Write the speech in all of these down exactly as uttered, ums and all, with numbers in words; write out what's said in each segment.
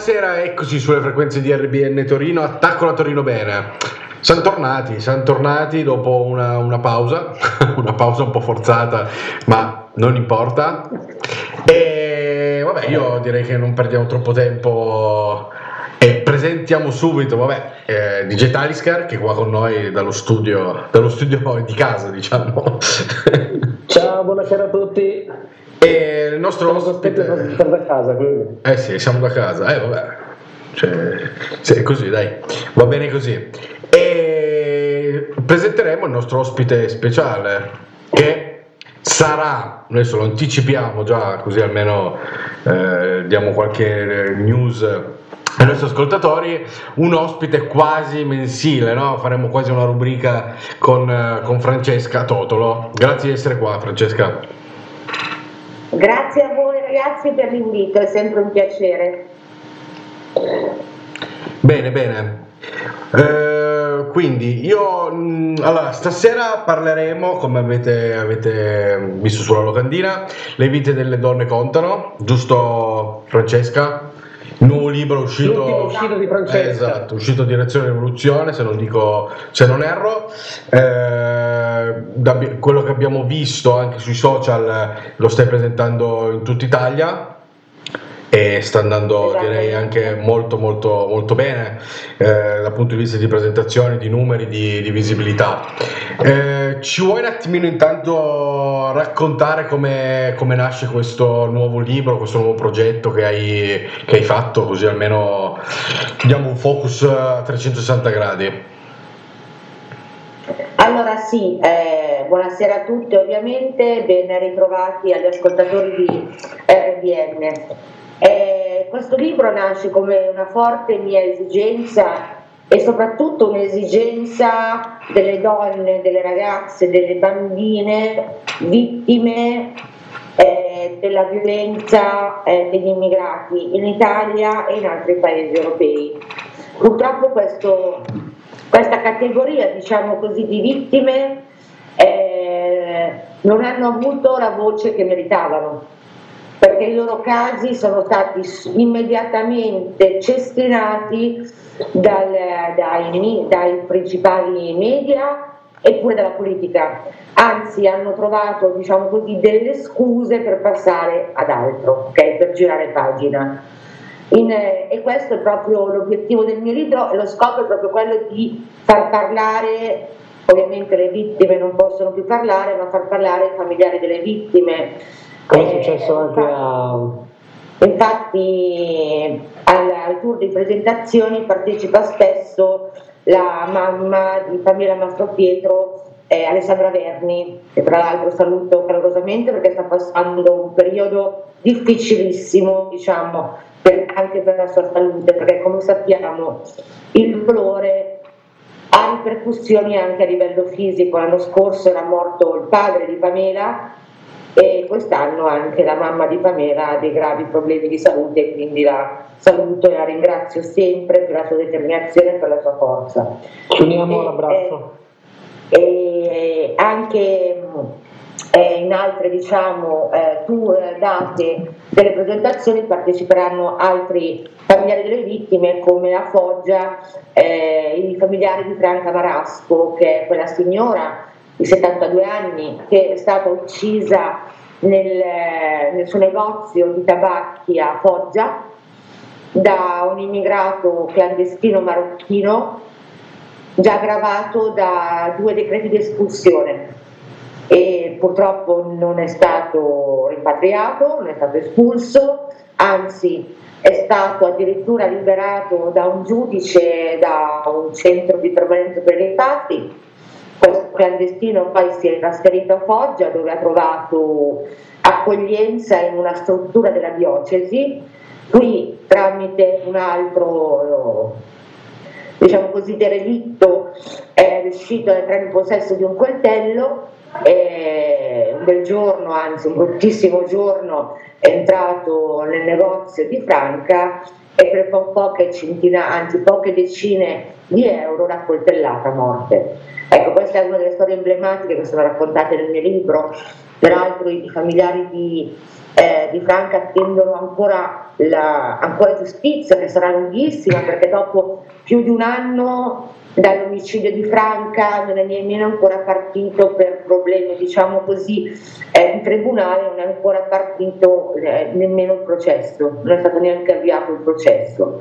buonasera, eccoci sulle frequenze di R B N Torino, attacco la Torino bene. Siamo tornati, siamo tornati dopo una, una pausa, una pausa un po' forzata, ma non importa. E vabbè, io direi che non perdiamo troppo tempo e presentiamo subito, vabbè, eh, D J Talisker che è qua con noi dallo studio, dallo studio di casa, diciamo. Ciao, buonasera a tutti. E il nostro Siamo ospite siamo da casa, quindi. Eh sì, siamo da casa, eh vabbè, cioè, sì, è così, dai, va bene così. E presenteremo il nostro ospite speciale, che sarà, adesso lo anticipiamo già, così almeno eh, diamo qualche news ai nostri ascoltatori, un ospite quasi mensile, no? Faremo quasi una rubrica con, con Francesca Totolo. Grazie di essere qua, Francesca. Grazie a voi ragazzi per l'invito, è sempre un piacere. Bene, bene. Eh, quindi io mh, allora stasera parleremo, come avete, avete visto sulla locandina, Le vite delle donne contano, giusto Francesca? Il nuovo libro uscito, L'ultimo uscito di Francesca. Esatto, uscito Direzione Rivoluzione, se non dico, se non erro. Eh, da, quello che abbiamo visto anche sui social lo stai presentando in tutta Italia e sta andando, direi, anche molto molto molto bene eh, dal punto di vista di presentazione, di numeri, di, di visibilità. Eh, ci vuoi un attimino intanto raccontare come, come nasce questo nuovo libro, questo nuovo progetto che hai, che hai fatto, così almeno diamo un focus a trecentosessanta gradi? Allora sì, eh, buonasera a tutti ovviamente, ben ritrovati agli ascoltatori di R B N. Eh, questo libro nasce come una forte mia esigenza e soprattutto un'esigenza delle donne, delle ragazze, delle bambine vittime eh, della violenza eh, degli immigrati in Italia e in altri paesi europei. Purtroppo questo, questa categoria, diciamo così, di vittime eh, non hanno avuto la voce che meritavano, perché i loro casi sono stati immediatamente cestinati dal, dai, dai principali media e pure dalla politica, anzi hanno trovato, diciamo così, delle scuse per passare ad altro, okay? Per girare pagina. In, eh, e questo è proprio l'obiettivo del mio libro, e lo scopo è proprio quello di far parlare, ovviamente le vittime non possono più parlare, ma far parlare i familiari delle vittime. Come è successo anche a... Infatti al, al tour di presentazioni partecipa spesso la mamma di Pamela Mastropietro, eh, Alessandra Verni, che tra l'altro saluto calorosamente perché sta passando un periodo difficilissimo, diciamo, per, anche per la sua salute, perché come sappiamo il dolore ha ripercussioni anche a livello fisico. L'anno scorso era morto il padre di Pamela e quest'anno anche la mamma di Pamela ha dei gravi problemi di salute, quindi la saluto e la ringrazio sempre per la sua determinazione e per la sua forza. Ci uniamo l'abbraccio. E, e anche eh, in altre, diciamo, eh, tour date delle presentazioni parteciperanno altri familiari delle vittime, come a Foggia eh, i familiari di Franca Marasco, che è quella signora di settantadue anni che è stata uccisa nel, nel suo negozio di tabacchi a Foggia da un immigrato clandestino marocchino, già aggravato da due decreti di espulsione, e purtroppo non è stato rimpatriato, non è stato espulso, anzi è stato addirittura liberato da un giudice da un centro di permanenza per i rimpatri. Questo clandestino poi si è trasferito a Foggia, dove ha trovato accoglienza in una struttura della diocesi. Qui, tramite un altro, diciamo così, derelitto, è riuscito ad entrare in possesso di un coltello e un bel giorno, anzi un bruttissimo giorno, è entrato nel negozio di Franca e per poche centinaia, anzi poche decine di euro l'ha coltellata a morte. Ecco, questa è una delle storie emblematiche che sono raccontate nel mio libro. Peraltro i familiari di, eh, di Franca attendono ancora la ancora giustizia, che sarà lunghissima, perché dopo più di un anno dall'omicidio di Franca non è nemmeno ancora partito, per problemi diciamo così eh, di tribunale, non è ancora partito eh, nemmeno il processo, non è stato neanche avviato il processo.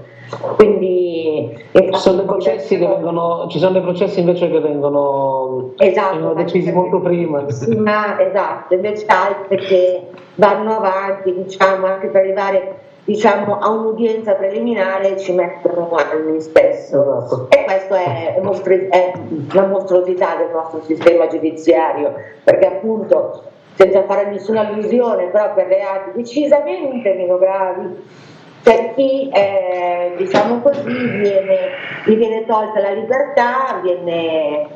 Quindi ci sono dei processi che vengono, ci sono dei processi invece che vengono, esatto, vengono decisi molto prima. Ma, esatto, invece altri che vanno avanti, diciamo, anche per arrivare diciamo a un'udienza preliminare ci mettono anni spesso, esatto. E questo è, mostri- è una mostruosità del nostro sistema giudiziario, perché appunto, senza fare nessuna allusione, però per reati decisamente meno gravi c'è chi eh, diciamo così viene, gli viene tolta la libertà, viene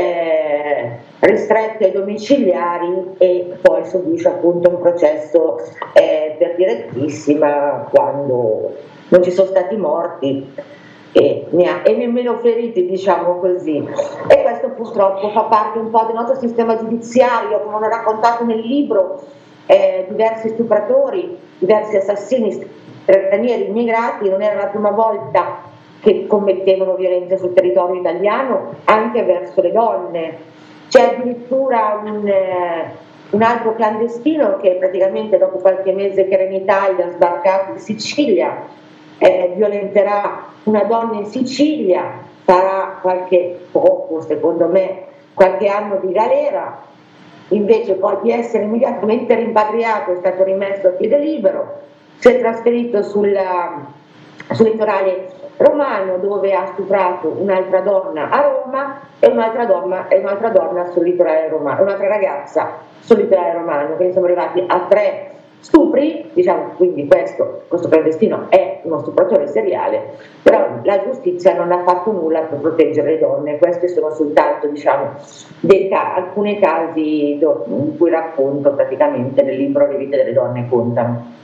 eh, ristretto ai domiciliari e poi subisce appunto un processo eh, per direttissima quando non ci sono stati morti e, ne ha, e nemmeno feriti, diciamo così. E questo purtroppo fa parte un po' del nostro sistema giudiziario, come ho raccontato nel libro, eh, diversi stupratori, diversi assassini stranieri immigrati non era la prima volta che commettevano violenza sul territorio italiano anche verso le donne. C'è addirittura un, eh, un altro clandestino che praticamente dopo qualche mese che era in Italia, sbarcato in Sicilia, eh, violenterà una donna in Sicilia, farà qualche poco, secondo me, qualche anno di galera, invece poi di essere immediatamente rimpatriato è stato rimesso a piede libero, si è trasferito sulla, sul litorale romano dove ha stuprato un'altra donna a Roma e un'altra donna, e un'altra donna sul litorale romano, un'altra ragazza sul litorale romano, quindi siamo arrivati a tre stupri, diciamo, quindi questo, questo clandestino è uno stupratore seriale, però la giustizia non ha fatto nulla per proteggere le donne. Questi sono soltanto diciamo, dei ca- alcuni casi do- in cui racconto praticamente nel libro Le vite delle donne contano.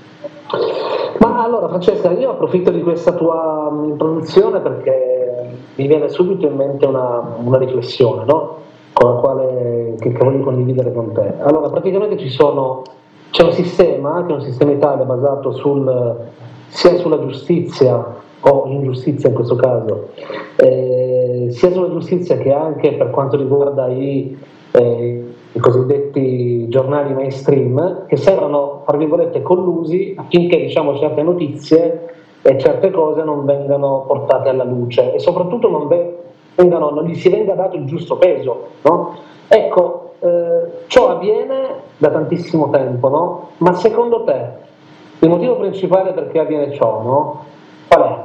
Ma allora Francesca, io approfitto di questa tua introduzione perché mi viene subito in mente una, una riflessione, no? Con la quale che, che voglio condividere con te. Allora, praticamente ci sono, c'è un sistema, che è un sistema Italia basato sul, sia sulla giustizia, o ingiustizia in questo caso, eh, sia sulla giustizia che anche per quanto riguarda i, eh, i cosiddetti giornali mainstream, che sembrano, tra virgolette, collusi affinché diciamo certe notizie e certe cose non vengano portate alla luce e soprattutto non, vengano, non gli si venga dato il giusto peso, no? Ecco, eh, ciò avviene da tantissimo tempo, no? Ma secondo te il motivo principale perché avviene ciò, no? Qual è?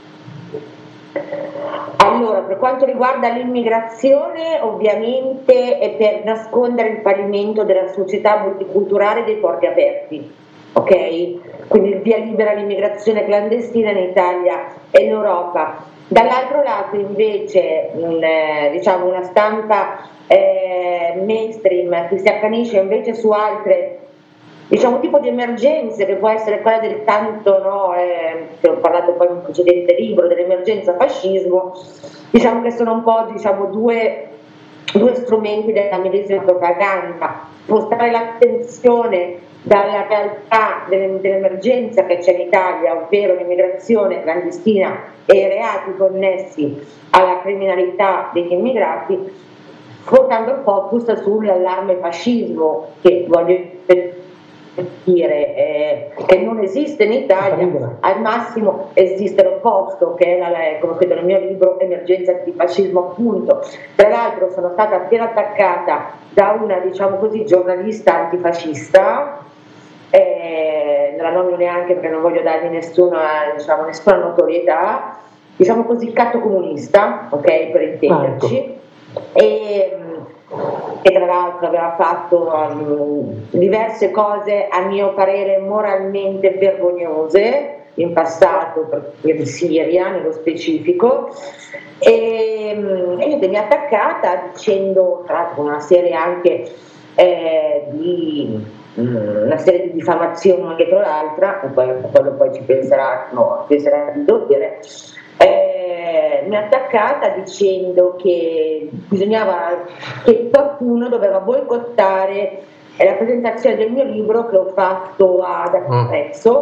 Allora, per quanto riguarda l'immigrazione, ovviamente è per nascondere il fallimento della società multiculturale dei porti aperti, ok? Quindi il via libera all'immigrazione clandestina in Italia e in Europa. Dall'altro lato invece mh, eh, diciamo una stampa eh, mainstream che si accanisce invece su altre diciamo tipo di emergenze, che può essere quella del tanto, no, eh, che ho parlato poi in un precedente libro, dell'emergenza fascismo, diciamo che sono un po' diciamo, due, due strumenti della medesima propaganda, spostare l'attenzione dalla realtà dell'emergenza che c'è in Italia, ovvero l'immigrazione clandestina e i reati connessi alla criminalità degli immigrati, portando il focus sull'allarme fascismo, che voglio dire eh, che non esiste in Italia, al massimo esiste l'opposto, che è la, come scritto nel mio libro, emergenza di fascismo appunto. Tra l'altro sono stata appena attaccata da una diciamo così giornalista antifascista, eh, non la nomino neanche perché non voglio dargli nessuna, diciamo, nessuna notorietà, diciamo così catto comunista, ok, per intenderci. E, che tra l'altro aveva fatto um, diverse cose a mio parere moralmente vergognose in passato, per, per Siria nello specifico, e, e io mi è attaccata dicendo tra l'altro una serie anche eh, di um, una serie di diffamazioni una dietro l'altra, e poi quello poi ci penserà, no, penserà di dire. Eh, mi ha attaccata dicendo che bisognava che qualcuno doveva boicottare la presentazione del mio libro che ho fatto ad Arezzo,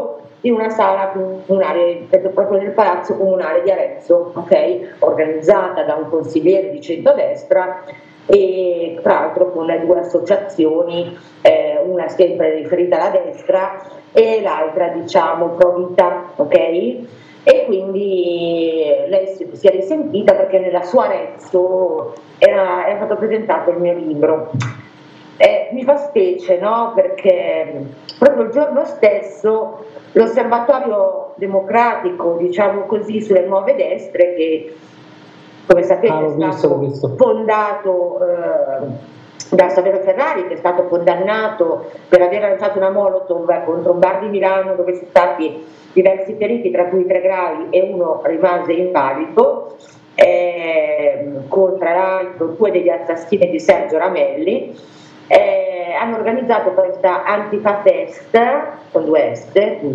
in una sala comunale, proprio nel palazzo comunale di Arezzo, ok? Organizzata da un consigliere di centrodestra e tra l'altro con le due associazioni, eh, una sempre riferita alla destra e l'altra diciamo pro vita, ok? E quindi lei si, si è risentita perché nella sua Arezzo era, era stato presentato il mio libro. Eh, mi fa specie, no? Perché proprio il giorno stesso l'Osservatorio Democratico, diciamo così, sulle nuove destre, che come sapete ah, è visto, stato visto. fondato eh, da Saverio Ferrari, che è stato condannato per aver lanciato una molotov contro un bar di Milano dove sono stati diversi feriti, tra cui tre gravi e uno rimase invalido, eh, con tra l'altro due degli assassini di Sergio Ramelli. Eh, hanno organizzato questa Antifa Fest con due S,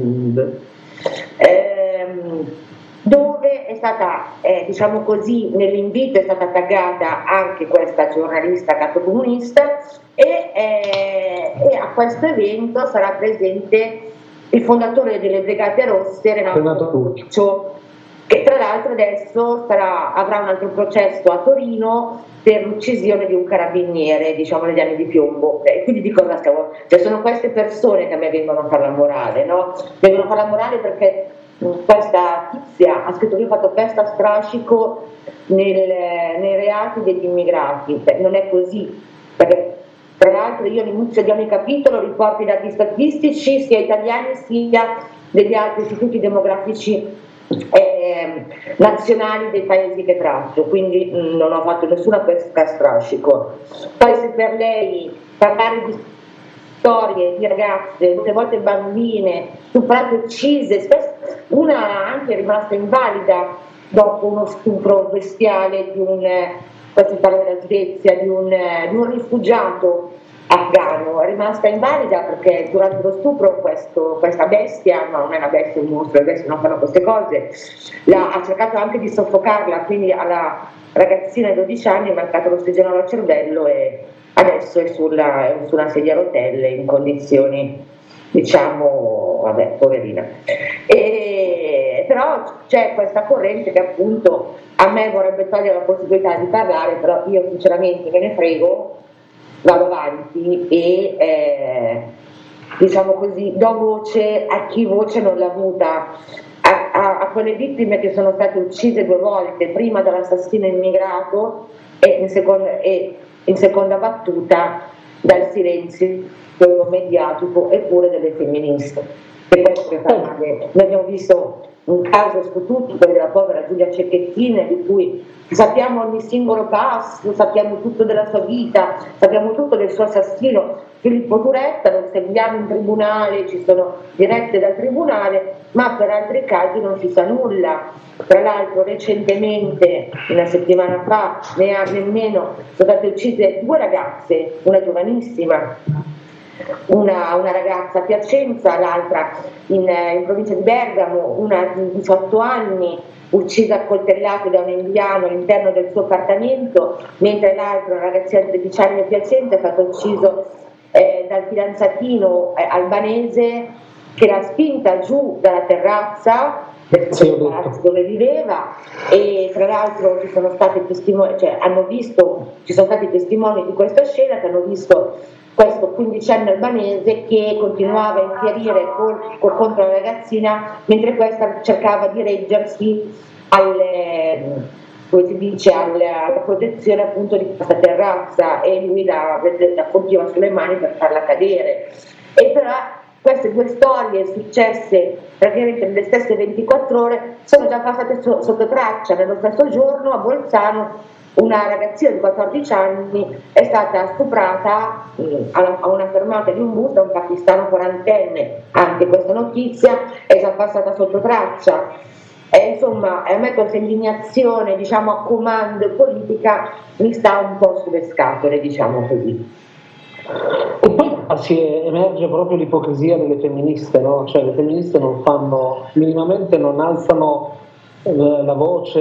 ehm, dove è stata, eh, diciamo così, nell'invito è stata taggata anche questa giornalista cattocomunista e, eh, e a questo evento sarà presente il fondatore delle Brigate Rosse, Renato Curcio, che tra l'altro adesso sarà, avrà un altro processo a Torino per l'uccisione di un carabiniere, diciamo negli anni di piombo. E quindi di cosa stiamo? Cioè sono queste persone che a me vengono a fare la morale, no? Vengono a fare la morale perché questa tizia ha scritto che io ho fatto festa a strascico nel, nei reati degli immigrati. Beh, non è così, perché tra l'altro io all'inizio di ogni capitolo riporto i dati statistici sia italiani sia degli altri istituti demografici Eh, nazionali dei paesi che tratto, quindi mh, non ho fatto nessuna pesca a strascico. Poi se per lei parlare di storie di ragazze, molte volte bambine, stuprate, uccise, spesso una anche è rimasta invalida dopo uno stupro bestiale di un, questo parla della Svezia, di un, di un rifugiato afghano, è rimasta invalida perché durante lo stupro questo, questa bestia, ma non è una bestia, un mostro, le bestie non fanno queste cose, la, ha cercato anche di soffocarla, quindi alla ragazzina di dodici anni è mancato l'ossigeno al cervello e adesso è sulla, è su una sedia a rotelle in condizioni, diciamo, vabbè, poverina. E, però c'è questa corrente che appunto a me vorrebbe togliere la possibilità di parlare, però io sinceramente me ne frego, vado avanti e eh, diciamo così do voce a chi voce non l'ha avuta, a, a, a quelle vittime che sono state uccise due volte, prima dall'assassino immigrato e in seconda, e in seconda battuta dal silenzio mediatico eppure delle femministe. Per questo noi abbiamo visto un caso su tutti, quello della povera Giulia Cecchettin, di cui sappiamo ogni singolo passo, sappiamo tutto della sua vita, sappiamo tutto del suo assassino, Filippo Turetta, lo seguiamo in tribunale, ci sono dirette dal tribunale, ma per altri casi non si sa nulla. Tra l'altro recentemente, una settimana fa, ne ha nemmeno, sono state uccise due ragazze, una giovanissima, Una, una ragazza a Piacenza, l'altra in, in provincia di Bergamo, una di diciotto anni, uccisa a coltellate da un indiano all'interno del suo appartamento, mentre l'altro, una ragazzina di tredici anni a Piacenza, è stato ucciso eh, dal fidanzatino eh, albanese che l'ha spinta giù dalla terrazza del palazzo dove viveva, e tra l'altro ci sono stati testimoni, cioè hanno visto, ci sono stati testimoni di questa scena che hanno visto questo quindicenne albanese che continuava a infierire col, col, contro la ragazzina mentre questa cercava di reggersi alle, come si dice, alla, alla protezione appunto di questa terrazza, e lui la, la colpiva sulle mani per farla cadere. E però queste due storie successe praticamente nelle stesse ventiquattro ore sono già passate so, sotto traccia. Nello stesso giorno a Bolzano una ragazzina di quattordici anni è stata stuprata eh, a una fermata di un bus da un pakistano quarantenne. Anche questa notizia è già passata sotto traccia. E insomma, a me questa indignazione, diciamo, a comando politica mi sta un po' sulle scatole, diciamo così. E poi si emerge proprio l'ipocrisia delle femministe, no? Cioè le femministe non fanno, minimamente non alzano la voce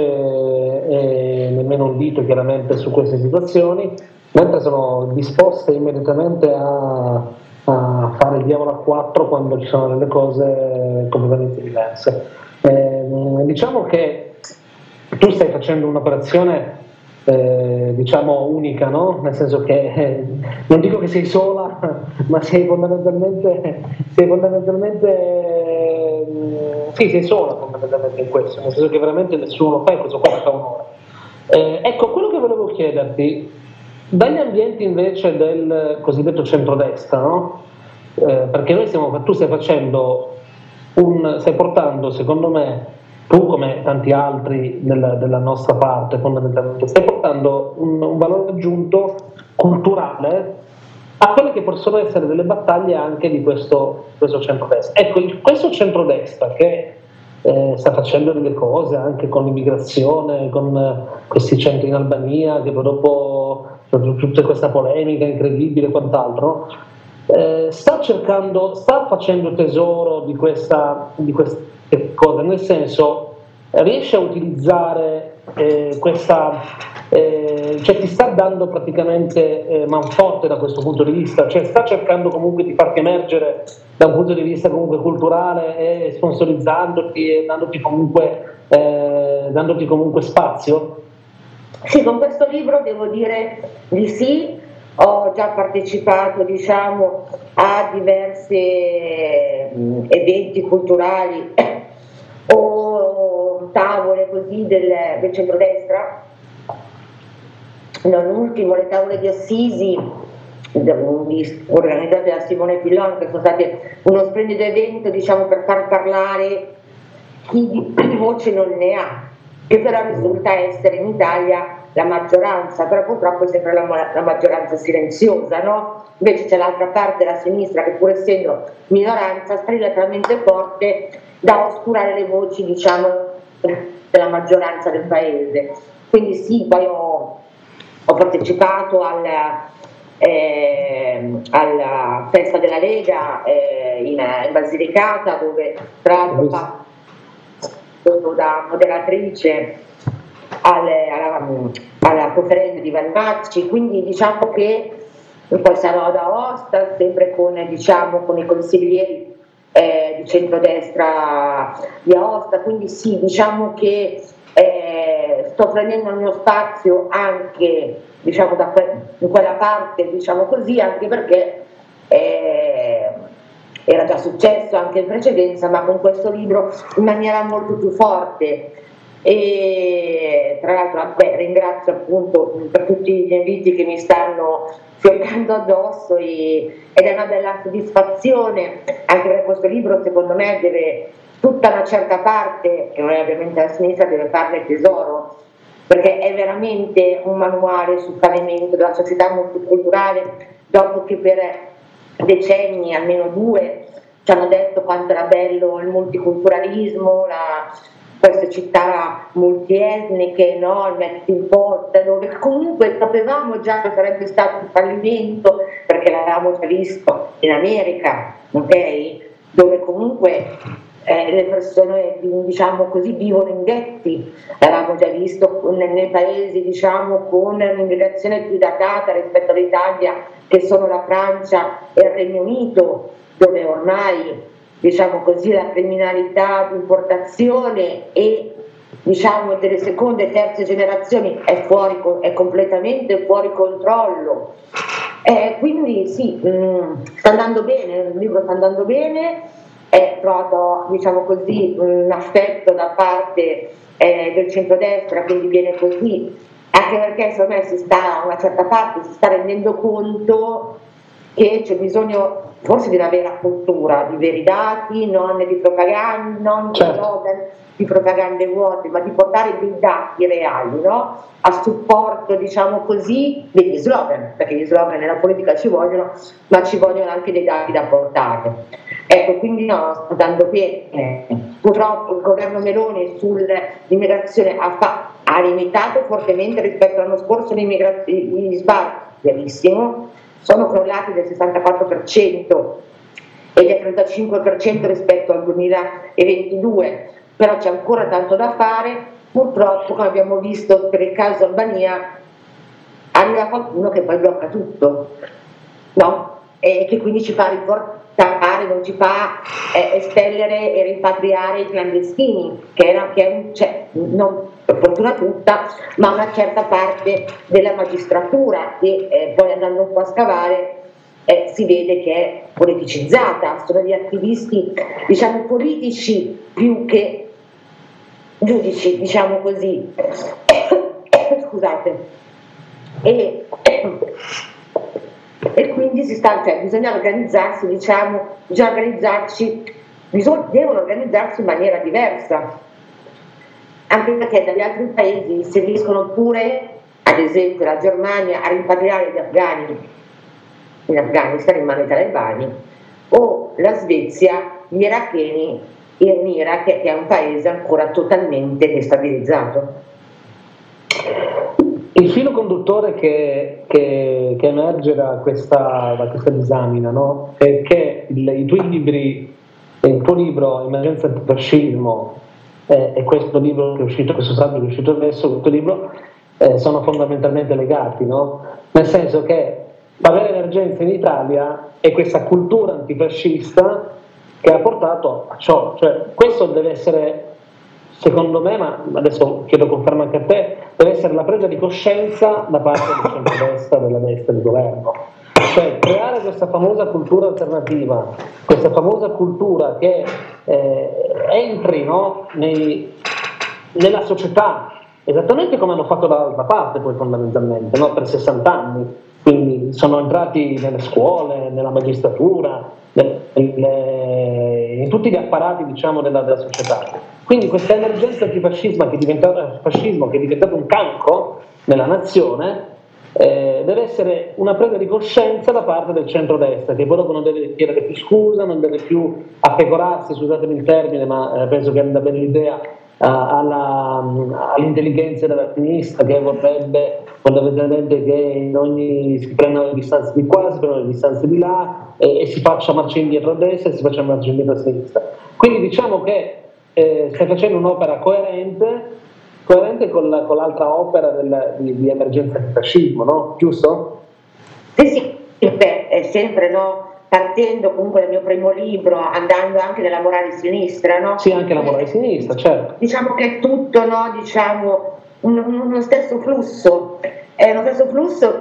e nemmeno un dito chiaramente su queste situazioni, mentre sono disposte immediatamente a, a fare fare il diavolo a quattro quando ci sono delle cose completamente diverse. Eh, diciamo che tu stai facendo un'operazione eh, diciamo unica, no? Nel senso che eh, non dico che sei sola, ma sei fondamentalmente, sei fondamentalmente eh, sì, sei sola fondamentalmente in questo, nel senso che veramente nessuno lo fa e questo qua fa onore. Eh, ecco, quello che volevo chiederti, dagli ambienti invece del cosiddetto centrodestra, no? Eh, perché noi stiamo, tu stai facendo un, stai portando, secondo me, tu come tanti altri della, della nostra parte fondamentalmente, stai portando un, un valore aggiunto culturale a quelle che possono essere delle battaglie anche di questo, questo centrodestra. Ecco, questo centrodestra che eh, sta facendo delle cose anche con l'immigrazione, con eh, questi centri in Albania, che poi dopo tutta questa polemica incredibile e quant'altro, eh, sta cercando, sta facendo tesoro di, questa, di queste cose, nel senso riesce a utilizzare eh, questa, eh, cioè ti sta dando praticamente eh, manforte da questo punto di vista, cioè sta cercando comunque di farti emergere da un punto di vista comunque culturale e sponsorizzandoti e dandoti comunque, eh, dandoti comunque spazio? Sì, con questo libro devo dire di sì. Ho già partecipato, diciamo, a diversi mh, eventi culturali o tavole così del, del centrodestra. Non ultimo le tavole di Assisi organizzate da Simone Pillon, che sono state uno splendido evento, diciamo, per far parlare chi di voce non ne ha, che però risulta essere in Italia la maggioranza, però purtroppo è sempre la, la maggioranza silenziosa, no? Invece c'è l'altra parte, la sinistra, che pur essendo minoranza strilla talmente forte da oscurare le voci, diciamo, della maggioranza del paese. Quindi sì, poi ho, ho partecipato alla, eh, alla festa della Lega eh, in, in Basilicata, dove tra l'altro fa da moderatrice alle, alla, alla conferenza di Vannacci, quindi diciamo che poi sarò ad Aosta sempre con, diciamo, con i consiglieri eh, di centrodestra di Aosta, quindi sì, diciamo che eh, sto prendendo il mio spazio anche, diciamo, da que- in quella parte, diciamo così, anche perché eh, era già successo anche in precedenza, ma con questo libro in maniera molto più forte. E tra l'altro beh, ringrazio appunto per tutti gli inviti che mi stanno fioccando addosso e, ed è una bella soddisfazione, anche perché questo libro secondo me deve, tutta una certa parte, che non è ovviamente la sinistra, deve farne tesoro, perché è veramente un manuale sul pavimento della società multiculturale, dopo che per decenni, almeno due, ci hanno detto quanto era bello il multiculturalismo, la, queste città multietniche, no? Il melting pot, dove comunque sapevamo già che sarebbe stato un fallimento, perché l'avevamo già visto in America, ok? Dove comunque eh, le persone, diciamo così, vivono in ghetti, l'avevamo già visto nei, nei paesi, diciamo, con un'immigrazione più datata rispetto all'Italia, che sono la Francia e il Regno Unito, dove ormai, diciamo così, la criminalità di importazione e, diciamo, delle seconde e terze generazioni è, fuori, è completamente fuori controllo. Eh, quindi sì, mh, sta andando bene, il libro sta andando bene, è trovato, diciamo così, un affetto da parte eh, del centrodestra, quindi viene così, anche perché secondo me si sta, a una certa parte si sta rendendo conto che c'è bisogno forse di una vera cultura, di veri dati, non di propaganda, non di slogan, di propagande vuote, ma di portare dei dati reali, no? A supporto, diciamo così, degli slogan, perché gli slogan nella politica ci vogliono, ma ci vogliono anche dei dati da portare. Ecco, quindi no, sta andando bene. Purtroppo il governo Meloni sull'immigrazione ha, fa- ha limitato fortemente rispetto all'anno scorso gli sbarchi, verissimo, sono crollati del sessantaquattro per cento e del trentacinque per cento rispetto al duemilaventidue, però c'è ancora tanto da fare. Purtroppo, come abbiamo visto per il caso Albania, arriva qualcuno che poi blocca tutto, no? E che quindi ci fa, riport- tappare, non ci fa eh, espellere e rimpatriare i clandestini, che era, che è un, cioè, non per fortuna tutta, ma una certa parte della magistratura che eh, poi andando un po' a scavare eh, si vede che è politicizzata, sono gli attivisti diciamo politici più che giudici, diciamo così. Scusate. E, e quindi si sta, cioè, bisogna organizzarsi, diciamo, bisogna organizzarci, bisogna, devono organizzarsi in maniera diversa, anche perché dagli altri paesi si riescono pure, ad esempio la Germania, a rimpatriare gli afghani in Afghanistan in mano ai talebani, o la Svezia gli iracheni in Iraq, che è un paese ancora totalmente destabilizzato. Il filo conduttore che, che, che emerge da questa, da questa disamina, no? È che il, i tuoi libri, il tuo libro Emergenza Antifascismo eh, e questo libro che è uscito, questo saggio che è uscito adesso, questo libro eh, sono fondamentalmente legati, no? Nel senso che la vera emergenza in Italia è questa cultura antifascista che ha portato a ciò, cioè questo deve essere, secondo me, ma adesso chiedo conferma anche a te, deve essere la presa di coscienza da parte del centrodestra, della destra, del governo, cioè creare questa famosa cultura alternativa, questa famosa cultura che eh, entri, no, nei, nella società, esattamente come hanno fatto dall'altra parte poi fondamentalmente, no, per sessanta anni, quindi sono entrati nelle scuole, nella magistratura, in tutti gli apparati, diciamo, della, della società. Quindi questa emergenza antifascismo che è diventato, fascismo, che è diventato un cancro nella nazione, eh, deve essere una presa di coscienza da parte del centrodestra, che poi dopo non deve chiedere più scusa, non deve più appecorarsi, scusatemi il termine, ma eh, penso che abbia bene l'idea, alla, all'intelligenza della sinistra, che vorrebbe fondamentalmente che in ogni si prendano le distanze di qua, si prendano le distanze di là e, e si faccia marcia indietro a destra e si faccia marcia indietro a sinistra. Quindi diciamo che eh, stai facendo un'opera coerente, coerente con, la, con l'altra opera del, di, di emergenza antifascismo, no? Giusto? Sì, sì, beh, è sempre, no? Partendo comunque dal mio primo libro, andando anche nella morale sinistra, no? Sì, anche la morale sinistra, certo. Diciamo che è tutto, no? Diciamo, uno, uno stesso flusso, è uno stesso flusso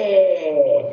che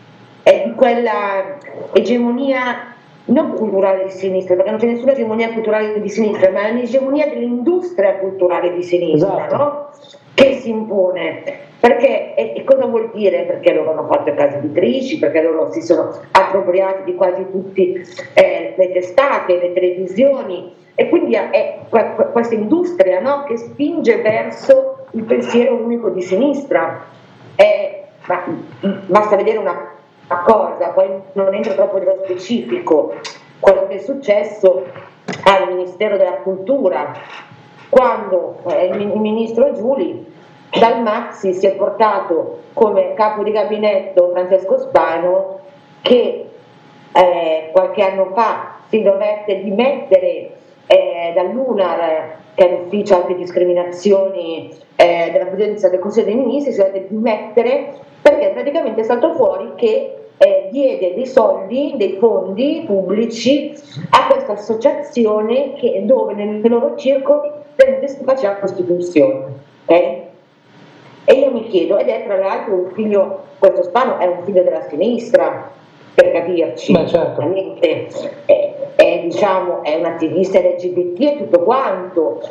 è di quella egemonia non culturale di sinistra, perché non c'è nessuna egemonia culturale di sinistra, ma è un'egemonia dell'industria culturale di sinistra, esatto, no? Che si impone. Perché, e, e cosa vuol dire? Perché loro hanno fatto case editrici, perché loro si sono appropriati di quasi tutte eh, le testate, le televisioni, e quindi è questa industria, no? Che spinge verso il pensiero unico di sinistra. Eh, ma, basta vedere una, una cosa, poi non entro troppo nello specifico, quello che è successo al Ministero della Cultura, quando eh, il, il ministro Giuli dal Maxi si è portato come capo di gabinetto Francesco Spano, che eh, qualche anno fa si dovette dimettere eh, dall'UNAR, che è l'ufficio antidiscriminazioni eh, della Presidenza del Consiglio dei Ministri, si dovette dimettere perché praticamente è saltato fuori che eh, diede dei soldi, dei fondi pubblici a questa associazione che, dove nei loro circoli si faceva prostituzione. Okay? E io mi chiedo, ed è tra l'altro un figlio, questo Spano è un figlio della sinistra, per capirci. Beh, certo. è, è, diciamo, è un attivista L G B T e tutto quanto,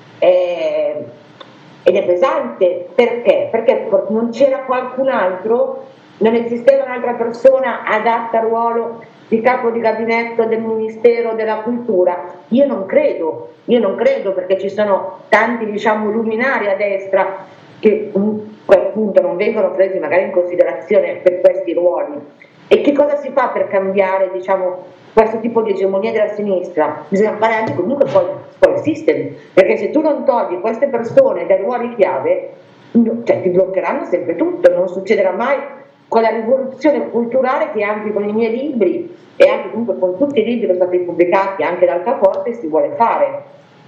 è, ed è pesante, perché? Perché non c'era qualcun altro, non esisteva un'altra persona adatta al ruolo di capo di gabinetto del Ministero della Cultura. Io non credo, io non credo, perché ci sono tanti, diciamo, luminari a destra che appunto non vengono presi magari in considerazione per questi ruoli. E che cosa si fa per cambiare, diciamo, questo tipo di egemonia della sinistra? Bisogna fare anche comunque poi, poi il system, perché se tu non togli queste persone dai ruoli chiave, cioè, ti bloccheranno sempre tutto, non succederà mai quella rivoluzione culturale che anche con i miei libri e anche comunque con tutti i libri che sono stati pubblicati anche da Altaforte si vuole fare.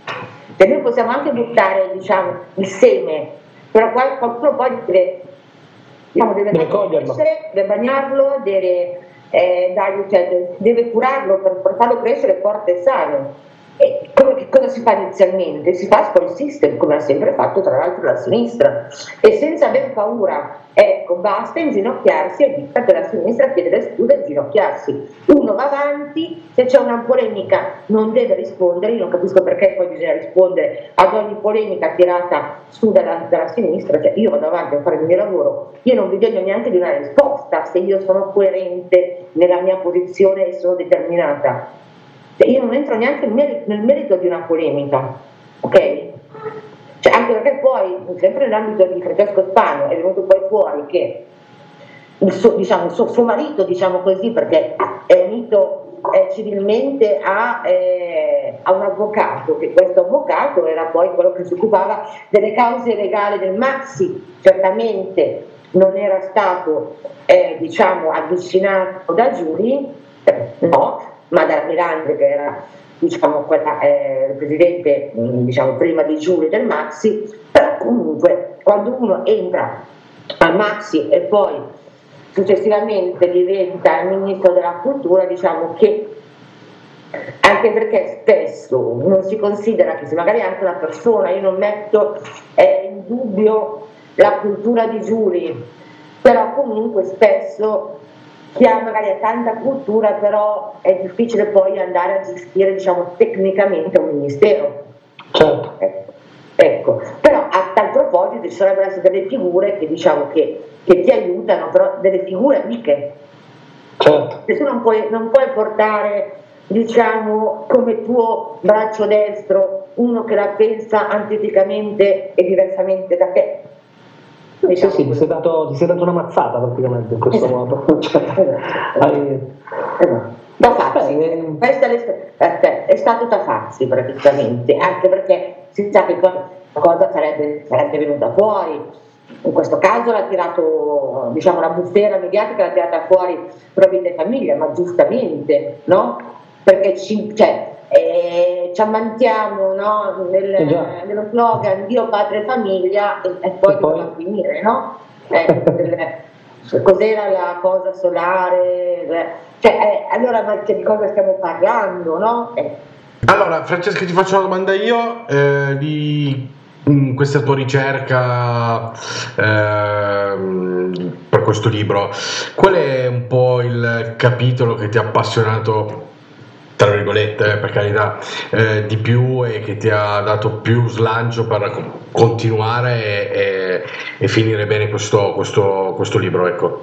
E noi possiamo anche buttare, diciamo, il seme, però qualcuno poi deve, diciamo, deve, deve coglierlo, deve bagnarlo, deve, eh, dargli, cioè, deve curarlo per, per farlo crescere forte e sano. E come, che cosa si fa inizialmente? Si fa spoil system, come ha sempre fatto tra l'altro la sinistra, e senza aver paura, ecco, basta inginocchiarsi e dire che la sinistra chiede le scuse e inginocchiarsi. Uno va avanti, se c'è una polemica non deve rispondere, io non capisco perché poi bisogna rispondere ad ogni polemica tirata su dalla, dalla sinistra, cioè io vado avanti a fare il mio lavoro, io non ho bisogno neanche di una risposta se io sono coerente nella mia posizione e sono determinata. Io non entro neanche nel merito di una polemica, ok? Cioè, anche perché poi, sempre nell'ambito di Francesco Spagno, è venuto poi fuori che il suo, diciamo, il suo, suo marito, diciamo così, perché è unito eh, civilmente a, eh, a un avvocato, che questo avvocato era poi quello che si occupava delle cause legali del Maxi, certamente non era stato eh, diciamo avvicinato da Giuli, no, ma da Melandri, che era diciamo quella, eh, il presidente diciamo prima di Giulio del Maxi. Però comunque quando uno entra al Maxi e poi successivamente diventa il ministro della cultura, diciamo che anche perché spesso non si considera che se magari anche una persona, io non metto eh, in dubbio la cultura di Giulio, però comunque spesso chi ha magari tanta cultura, però è difficile poi andare a gestire diciamo tecnicamente un ministero. Certo. Ecco, ecco. Però a tal proposito ci sarebbero essere delle figure che diciamo che, che ti aiutano, però delle figure amiche. Certo. Se tu non puoi, non puoi portare diciamo come tuo braccio destro uno che la pensa antiticamente e diversamente da te. Diciamo sì, sì, ti sei, dato, ti sei dato una mazzata praticamente in questo esatto. modo. Cioè, hai... esatto. Tafazzi, eh, questo è, è stato Tafazzi praticamente, anche perché si sa che cosa sarebbe, sarebbe venuta fuori. In questo caso l'ha tirato, diciamo, la bufera mediatica l'ha tirata fuori Provvita e Famiglia, ma giustamente, no? Perché ci, cioè, eh, ci ammantiamo, no? Nel, eh nello slogan Dio, Patria e Famiglia e, e poi come va a finire, no? Eh, del, cos'era la cosa solare? Cioè, eh, allora ma di cosa stiamo parlando, no? Eh. Allora, Francesca, ti faccio una domanda io eh, di in questa tua ricerca eh, per questo libro. Qual è un po' il capitolo che ti ha appassionato, tra virgolette, per carità, eh, di più e che ti ha dato più slancio per continuare e, e, e finire bene questo, questo, questo libro, ecco?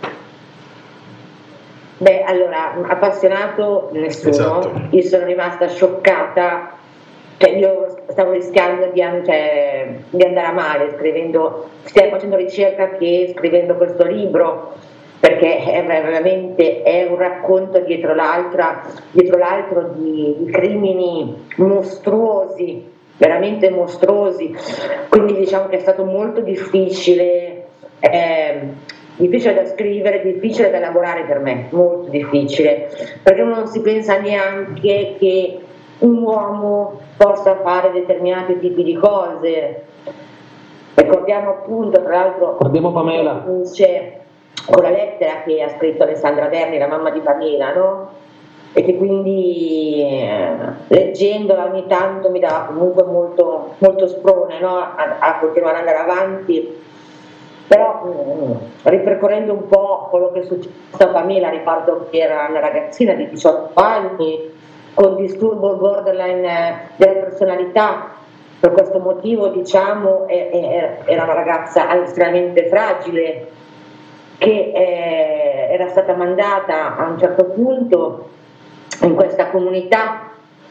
Beh, allora, appassionato nessuno, esatto. Io sono rimasta scioccata, cioè io stavo rischiando di, cioè, di andare a male scrivendo, stiamo facendo ricerca che scrivendo questo libro, perché è veramente è un racconto dietro l'altra, dietro l'altro di, di crimini mostruosi, veramente mostruosi, quindi diciamo che è stato molto difficile, eh, difficile da scrivere, difficile da lavorare per me, molto difficile, perché uno non si pensa neanche che un uomo possa fare determinati tipi di cose. Ricordiamo appunto, tra l'altro, ricordiamo Pamela. C'è con la lettera che ha scritto Alessandra Verni, la mamma di Pamela, no? E che quindi eh, leggendola ogni tanto mi dava comunque molto, molto sprone, no? a, a continuare ad andare avanti. Però mh, ripercorrendo un po' quello che è successo a Pamela, ricordo che era una ragazzina di diciotto anni con disturbo borderline della personalità, per questo motivo diciamo è, è, era una ragazza estremamente fragile, che eh, era stata mandata a un certo punto in questa comunità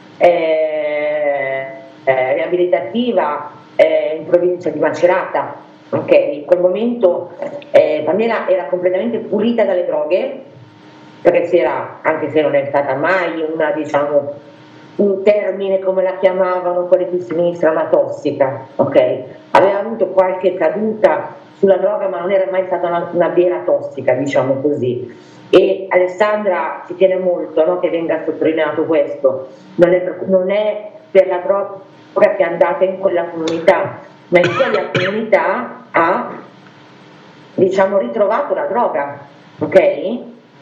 eh, eh, riabilitativa eh, in provincia di Macerata. Okay. In quel momento eh, Pamela era completamente pulita dalle droghe, perché si era, anche se non è stata mai una, diciamo, un termine come la chiamavano quelli di sinistra, una tossica, okay? Aveva avuto qualche caduta sulla droga, ma non era mai stata una, una vera tossica, diciamo così. E Alessandra ci tiene molto, no, che venga sottolineato questo, non è per, non è per la droga che è andata in quella comunità, ma in quella comunità ha, diciamo, ritrovato la droga, ok?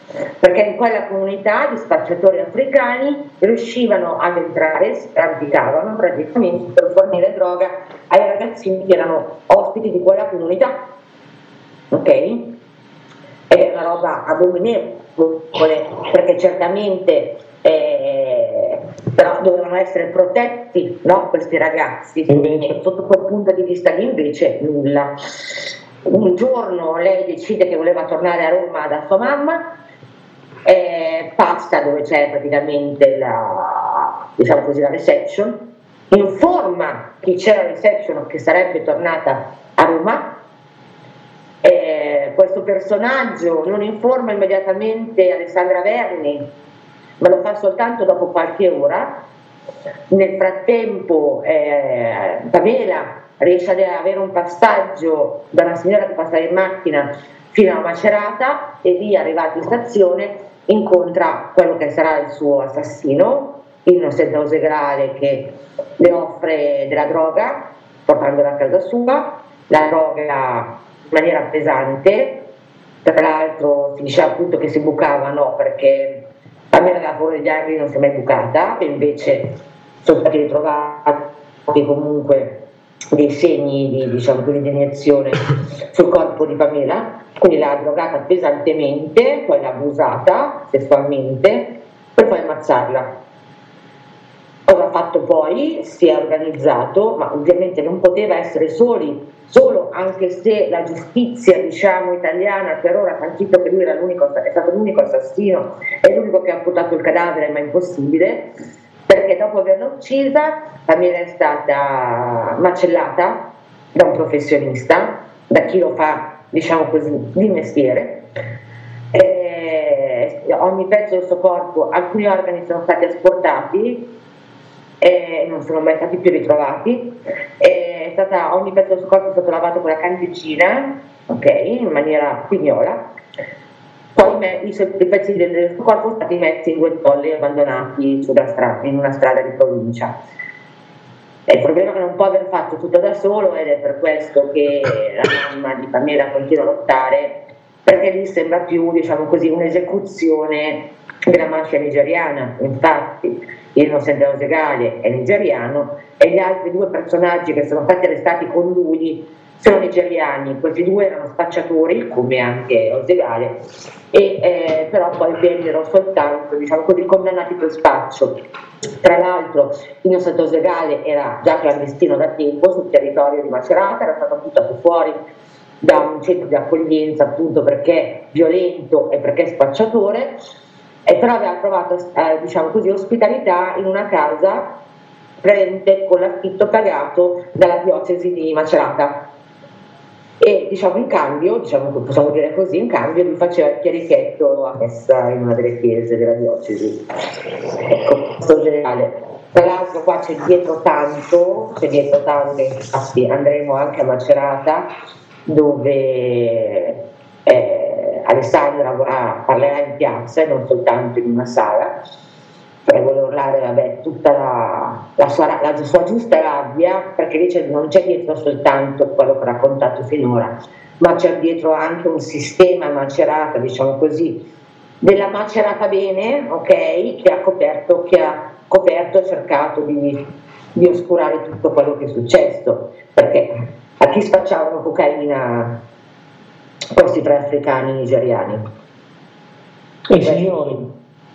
perché in quella comunità gli spacciatori africani riuscivano ad entrare, si arrampicavano praticamente per fornire droga ai ragazzini che erano ospiti di quella comunità, ok? Ed è una roba abominevole, perché certamente eh, però dovevano essere protetti, no, questi ragazzi, invece, sotto quel punto di vista lì invece nulla. Un giorno lei decide che voleva tornare a Roma da sua mamma, eh, passa dove c'è praticamente la, diciamo così, la reception, informa chi c'era la reception che sarebbe tornata a Roma. Eh, questo personaggio non informa immediatamente Alessandra Verni, ma lo fa soltanto dopo qualche ora. Nel frattempo eh, Pamela riesce ad avere un passaggio da una signora che passa in macchina fino a Macerata, e lì, arrivato in stazione, incontra quello che sarà il suo assassino, Innocent Osegrale, che le offre della droga portandola a casa sua, la droga in maniera pesante. Tra l'altro si diceva appunto che si bucava, no, perché Pamela la paura degli agri non si è mai bucata, e invece sono stati ritrovati comunque dei segni di, diciamo, di iniezione sul corpo di Pamela, quindi l'ha drogata pesantemente, poi l'ha abusata sessualmente per poi ammazzarla. Cosa ha fatto poi? Si è organizzato, ma ovviamente non poteva essere soli, solo, anche se la giustizia, diciamo, italiana per ora ha sancito che lui era l'unico, è stato l'unico assassino, è l'unico che ha amputato il cadavere, ma è impossibile, perché dopo averla uccisa Pamela è stata macellata da un professionista, da chi lo fa, diciamo così, di mestiere. E ogni pezzo del suo corpo, alcuni organi sono stati asportati e non sono mai stati più ritrovati. È stata, ogni pezzo del suo corpo è stato lavato con la candeggina, ok, in maniera pignola. Poi me, i, i pezzi del, del suo corpo sono stati messi in due tolli abbandonati sulla strada, in una strada di provincia. E il problema è che non può aver fatto tutto da solo, ed è per questo che la mamma di Pamela continua a lottare, perché lì sembra più, diciamo così, un'esecuzione della mafia nigeriana. Infatti Innocent Osegrale è nigeriano e gli altri due personaggi che sono stati arrestati con lui sono nigeriani. Questi due erano spacciatori, come anche Osegrale, e eh, però poi vennero soltanto, diciamo così, condannati per spaccio. Tra l'altro Innocent Osegrale era già clandestino da tempo sul territorio di Macerata, era stato buttato fuori da un centro di accoglienza appunto perché violento e perché spacciatore, e però aveva trovato eh, diciamo così, ospitalità in una casa presente con l'affitto pagato dalla diocesi di Macerata, e diciamo in cambio, diciamo, possiamo dire così, in cambio lui faceva il chierichetto a messa in una delle chiese della diocesi. Ecco, questo generale. Tra l'altro qua c'è dietro tanto, c'è dietro tanto, infatti andremo anche a Macerata, dove eh, Alessandra vorrà, parlerà in piazza e non soltanto in una sala, perché vuole urlare, vabbè, tutta la, la, sua, la sua giusta rabbia, perché lì c'è, non c'è dietro soltanto quello che ho raccontato finora, ma c'è dietro anche un sistema Macerata, diciamo così, della Macerata bene, ok, che ha coperto, che ha coperto e cercato di, di oscurare tutto quello che è successo, perché a chi spacciavano cocaina questi tre africani nigeriani? I signori.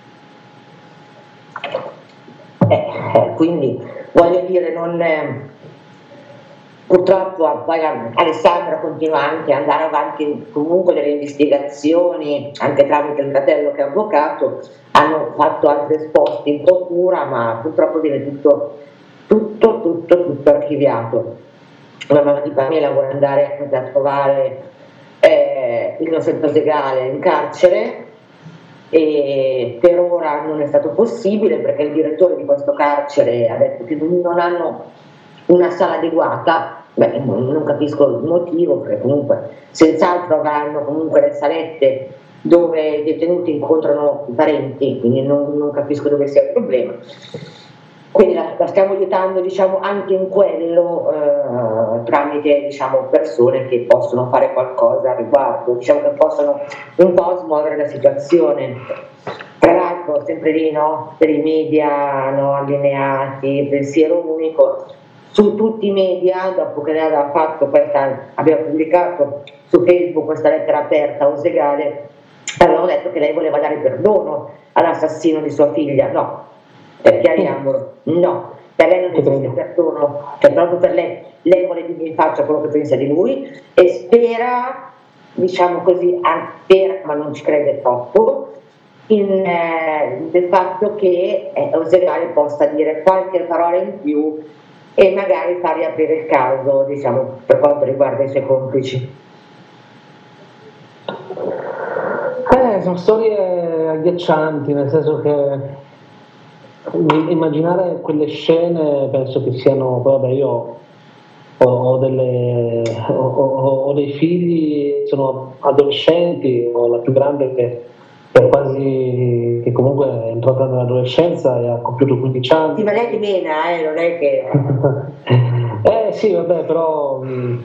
Eh, eh, quindi voglio dire, non, eh, purtroppo poi Alessandra continua anche ad andare avanti comunque delle investigazioni, anche tramite il fratello che è avvocato, hanno fatto altri esposti in procura, ma purtroppo viene tutto tutto tutto tutto archiviato. La mamma di Pamela vuole andare a trovare eh, Innocent Osegrale in carcere, e per ora non è stato possibile perché il direttore di questo carcere ha detto che non hanno una sala adeguata. Beh, non capisco il motivo, perché comunque senz'altro avranno comunque le salette dove i detenuti incontrano i parenti, quindi non, non capisco dove sia il problema. quindi la, la stiamo aiutando, diciamo, anche in quello eh, tramite, diciamo, persone che possono fare qualcosa a riguardo, diciamo che possono un po' smuovere la situazione. Tra l'altro sempre lì, no? Per i media, no? Allineati, pensiero unico, su tutti i media, dopo che lei aveva fatto questa, abbiamo pubblicato su Facebook questa lettera aperta a Osegale, avevano detto che lei voleva dare perdono all'assassino di sua figlia. No, eh, chiariamolo, no, per lei non esiste perdono, cioè proprio per lei, lei vuole dire in faccia quello che pensa di lui e spera, diciamo così, spera, ma non ci crede troppo, in, eh, del fatto che eh, Osegale possa dire qualche parola in più e magari far riaprire il caso, diciamo, per quanto riguarda i suoi complici. Eh, sono storie agghiaccianti, nel senso che immaginare quelle scene penso che siano, vabbè, io ho, ho, delle, ho, ho, ho dei figli, sono adolescenti, ho la più grande che è quasi, che comunque è entrata nell'adolescenza e ha compiuto quindici anni. Sì, ma lei ti mena, eh, non è che... eh sì, vabbè, però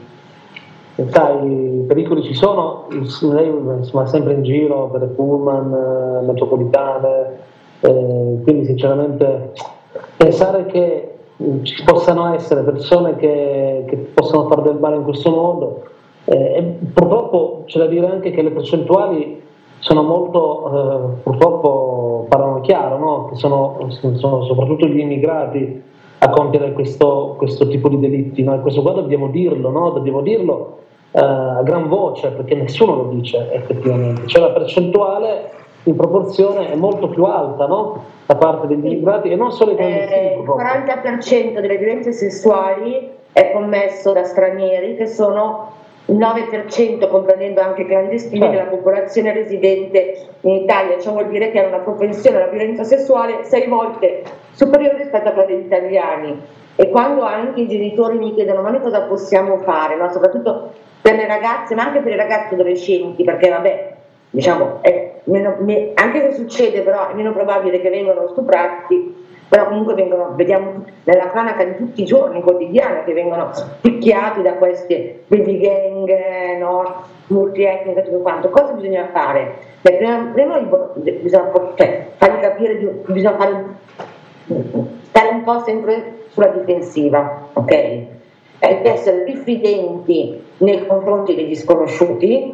sai, i pericoli ci sono, lei va sempre in giro per le pullman, metropolitane, eh, quindi sinceramente pensare che ci possano essere persone che, che possano fare del male in questo modo, eh, e purtroppo c'è da dire anche che le percentuali sono molto, eh, purtroppo parlano chiaro, no? Che sono, sono soprattutto gli immigrati a compiere questo, questo tipo di delitti, no? E questo qua dobbiamo dirlo, no? Dobbiamo dirlo eh, a gran voce, perché nessuno lo dice effettivamente, cioè la percentuale in proporzione è molto più alta, no? Da parte degli immigrati e non solo i clandestini. Eh, il quaranta per cento delle violenze sessuali è commesso da stranieri, che sono il nove per cento comprendendo anche i clandestini, certo, della popolazione residente in Italia. Ciò vuol dire che hanno una propensione alla violenza sessuale sei volte superiore rispetto a quella degli italiani. E quando anche i genitori mi chiedono ma noi cosa possiamo fare, no? Soprattutto per le ragazze ma anche per i ragazzi adolescenti, perché vabbè, diciamo, è meno, me, anche se succede, però è meno probabile che vengano stuprati, però comunque vengono, vediamo nella cronaca di tutti i giorni, quotidiana, che vengono picchiati da queste baby gang, no, multietniche, tutto quanto. Cosa bisogna fare? Beh, prima, prima bisogna, cioè, fargli capire che bisogna fare, stare un po' sempre sulla difensiva, ok? E essere diffidenti nei confronti degli sconosciuti.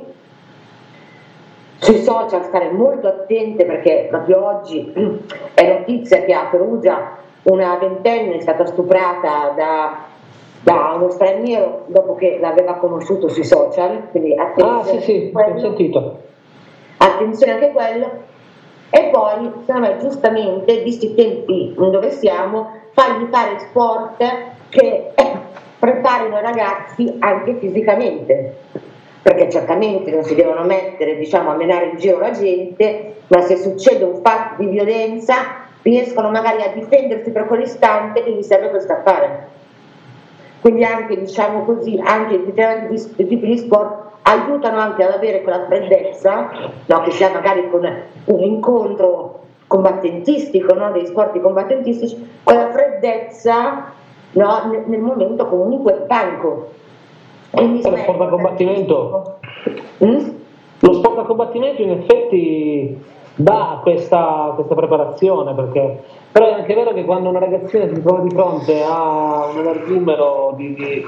Sui social stare molto attente, perché proprio oggi è notizia che a Perugia una ventenne è stata stuprata da, da uno straniero dopo che l'aveva conosciuto sui social, quindi attenzione, ah sì sì, ho sentito. Attenzione anche quello. E poi, secondo me, giustamente, visti i tempi dove siamo, fargli fare sport che preparino i ragazzi anche fisicamente, perché certamente non si devono mettere, diciamo, a menare in giro la gente, ma se succede un fatto di violenza riescono magari a difendersi per quell'istante che gli serve per scappare. Quindi anche, diciamo così, anche determinati tipi di sport aiutano anche ad avere quella freddezza, no, che sia magari con un incontro combattentistico, no, dei sport combattentistici, quella freddezza, no, nel, nel momento comunque stanco. Lo sport da combattimento, mm? lo sport da combattimento in effetti dà questa, questa preparazione, perché però è anche vero che quando una ragazzina si trova di fronte a un numero di, di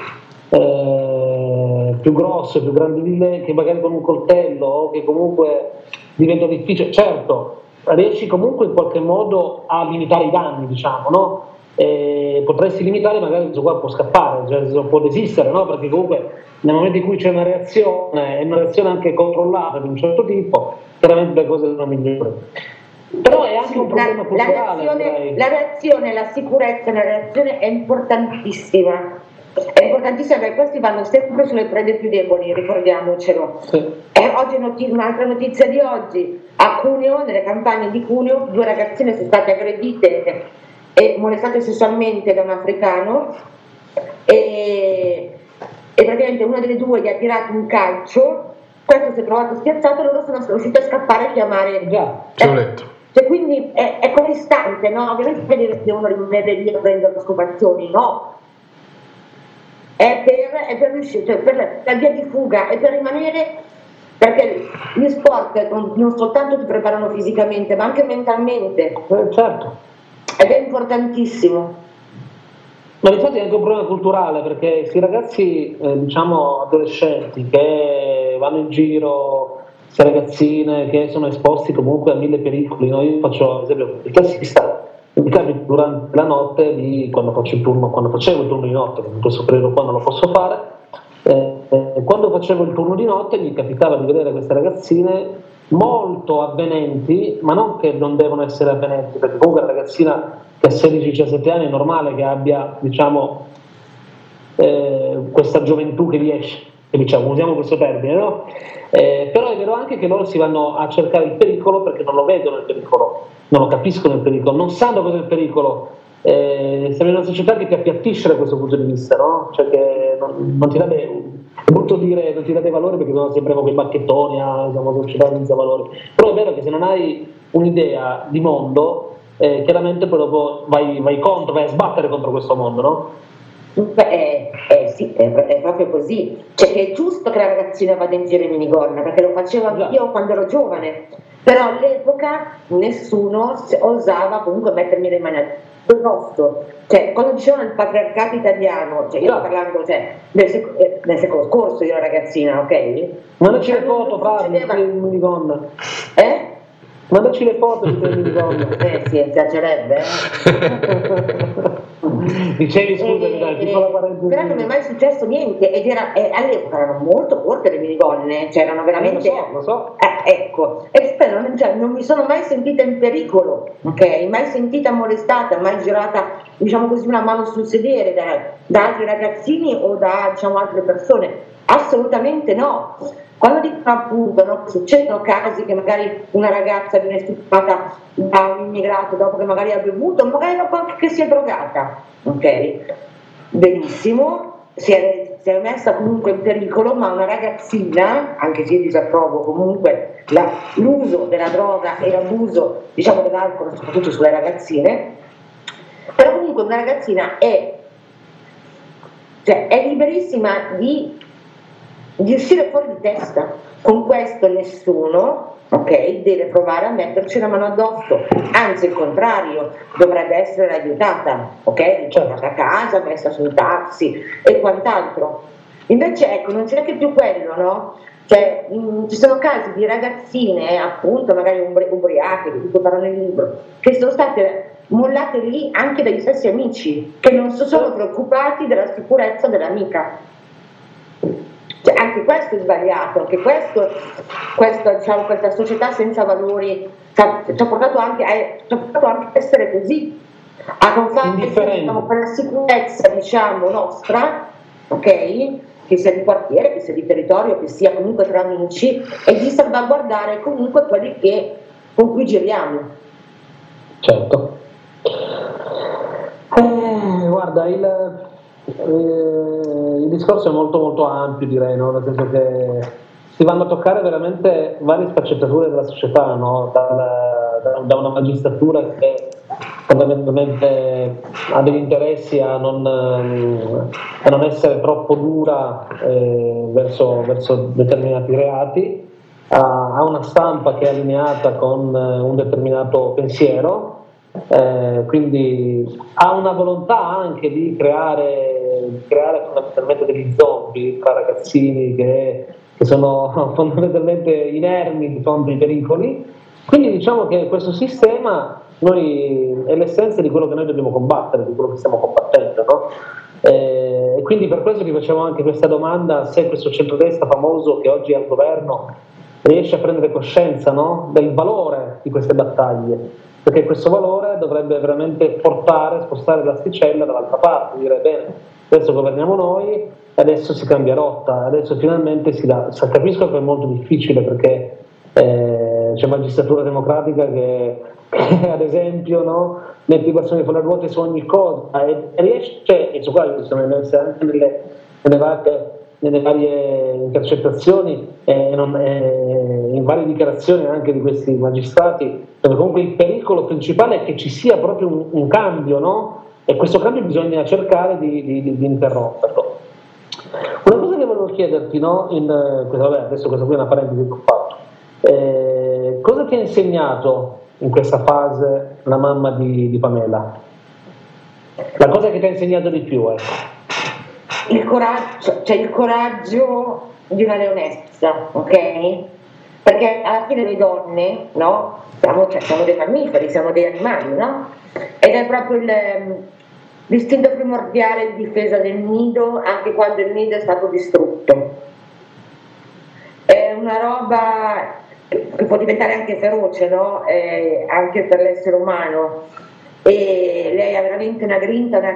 eh, più grosso, più grande di lei, che magari con un coltello o che comunque diventa difficile, certo riesci comunque in qualche modo a limitare i danni, diciamo, no? Eh, potresti limitare, magari questo qua può scappare, cioè può desistere, no? Perché comunque nel momento in cui c'è una reazione, e una reazione anche controllata di un certo tipo, chiaramente le cose sono migliori. Però è anche sì, un problema la, culturale. La reazione, la reazione, la sicurezza nella reazione è importantissima. È importantissima perché questi vanno sempre sulle prede più deboli, ricordiamocelo. Sì. E oggi noti- un'altra notizia di oggi, a Cuneo, nelle campagne di Cuneo, due ragazzine sono state aggredite e molestate sessualmente da un africano e, e praticamente una delle due gli ha tirato un calcio, questo si è trovato spiazzato e loro sono riusciti a scappare e chiamare Già, ci ho letto. Cioè, quindi è, è costante, no? Ovviamente devono rimanere lì a prendere scopazioni, no? È per, è per riuscire, cioè per la, la via di fuga, è per rimanere, perché gli sport non, non soltanto ti preparano fisicamente, ma anche mentalmente. Eh, certo. Ed è importantissimo. Ma infatti è anche un problema culturale, perché questi ragazzi, eh, diciamo adolescenti, che vanno in giro, queste ragazzine che sono esposti comunque a mille pericoli, no? Io faccio ad esempio il classista, mi capita durante la notte, di, quando faccio il turno, quando facevo il turno di notte, in questo periodo qua non lo posso fare, eh, eh, quando facevo il turno di notte mi capitava di vedere queste ragazzine molto avvenenti, ma non che non devono essere avvenenti, perché comunque la ragazzina che ha sedici diciassette anni è normale che abbia, diciamo, eh, questa gioventù che riesce, diciamo, usiamo questo termine, no? Eh, però è vero anche che loro si vanno a cercare il pericolo perché non lo vedono il pericolo, non lo capiscono il pericolo, non sanno cos'è il pericolo. Eh, siamo in una società che ti appiattisce da questo punto di vista, no? Cioè che non, non ti dà dei, è brutto dire non ti dà dei valori perché sono sempre quei bacchettoni, ah, siamo una società senza valori, però è vero che se non hai un'idea di mondo, eh, chiaramente poi dopo vai, vai contro, vai a sbattere contro questo mondo, no? Beh, eh, sì, è, è proprio così. Cioè che è giusto che la ragazzina vada in giro in minigonna, perché lo facevo anch'io quando ero giovane, però all'epoca nessuno osava comunque mettermi le mani addosso. Cioè, quando dicevano il patriarcato italiano, cioè io sto parlando cioè, del, sec- del secolo scorso, io ero ragazzina, ok? Mandaci le foto, Fabio, in minigonna. Eh? Mandaci le foto di te in minigonna. Eh sì, piacerebbe, eh? Dicevi scusami, eh, dai, piccola parentesi. Però non mi è mai successo niente ed era, eh, all'epoca erano molto corte le minigonne, cioè erano veramente eh, lo so, lo so. Eh, ecco, e spero, non, cioè, non mi sono mai sentita in pericolo, ok? Mai sentita molestata, mai girata, diciamo così, una mano sul sedere da, da altri ragazzini o da, diciamo, altre persone, assolutamente no. Quando dicono appunto, no, succedono casi che magari una ragazza viene stuprata da un immigrato dopo che magari ha bevuto, magari dopo anche che si è drogata, ok? Benissimo, si è, si è messa comunque in pericolo, ma una ragazzina, anche se io disapprovo comunque la, l'uso della droga e l'abuso, diciamo, dell'alcol, soprattutto sulle ragazzine, però comunque una ragazzina è, cioè, è liberissima di di uscire fuori di testa. Con questo nessuno, ok, deve provare a metterci una mano addosso, anzi il contrario, dovrebbe essere aiutata, ok, ritornata a casa, messa su un taxi e quant'altro. Invece ecco, non c'è neanche più quello, no? Cioè, mh, ci sono casi di ragazzine, appunto, magari ubri- ubriache, che dico parlo nel libro, che sono state mollate lì anche dagli stessi amici, che non si sono preoccupati della sicurezza dell'amica. Cioè, anche questo è sbagliato, anche questo, questo diciamo, questa società senza valori ci ha, ci ha portato anche a, ci ha portato anche a essere così, a non fare diciamo, quella sicurezza diciamo, nostra, ok? Che sia di quartiere, che sia di territorio, che sia comunque tra amici, e di salvaguardare comunque quelli che, con cui giriamo. Certo. Eh, guarda, il... Eh, il discorso è molto molto ampio, direi, no? Nel senso che si vanno a toccare veramente varie sfaccettature della società, no? da, da, da una magistratura che fondamentalmente ha degli interessi a non, a non essere troppo dura eh, verso, verso determinati reati, a, a una stampa che è allineata con un determinato pensiero. Eh, quindi ha una volontà anche di creare, di creare fondamentalmente degli zombie tra ragazzini che, che sono fondamentalmente inermi di fronte ai pericoli. Quindi diciamo che questo sistema noi, è l'essenza di quello che noi dobbiamo combattere, di quello che stiamo combattendo, no? Eh, e quindi per questo vi facciamo anche questa domanda: se questo centrodestra famoso che oggi è al governo riesce a prendere coscienza, no? del valore di queste battaglie, perché questo valore dovrebbe veramente portare, spostare l'asticella dall'altra parte, dire bene, adesso governiamo noi e adesso si cambia rotta, adesso finalmente si dà. Capisco che è molto difficile perché eh, c'è magistratura democratica che, che ad esempio no, mette i bastoni fra le ruote su ogni cosa e, e riesce, cioè, e su quello sono messe anche nelle, nelle varie nelle varie intercettazioni e non, eh, in varie dichiarazioni anche di questi magistrati, dove comunque il pericolo principale è che ci sia proprio un, un cambio, no? E questo cambio bisogna cercare di, di, di interromperlo. Una cosa che volevo chiederti, no? In, vabbè, adesso questa qui è una parentesi che ho fatto. Eh, cosa ti ha insegnato in questa fase la mamma di, di Pamela? La cosa che ti ha insegnato di più, ecco. Il coraggio, cioè il coraggio di una leonessa, ok? Perché alla fine le donne, no? Siamo, cioè, siamo dei mammiferi, siamo dei animali, no? Ed è proprio il, l'istinto primordiale di difesa del nido, anche quando il nido è stato distrutto. È una roba che può diventare anche feroce, no? Eh, anche per l'essere umano. E lei ha veramente una grinta, una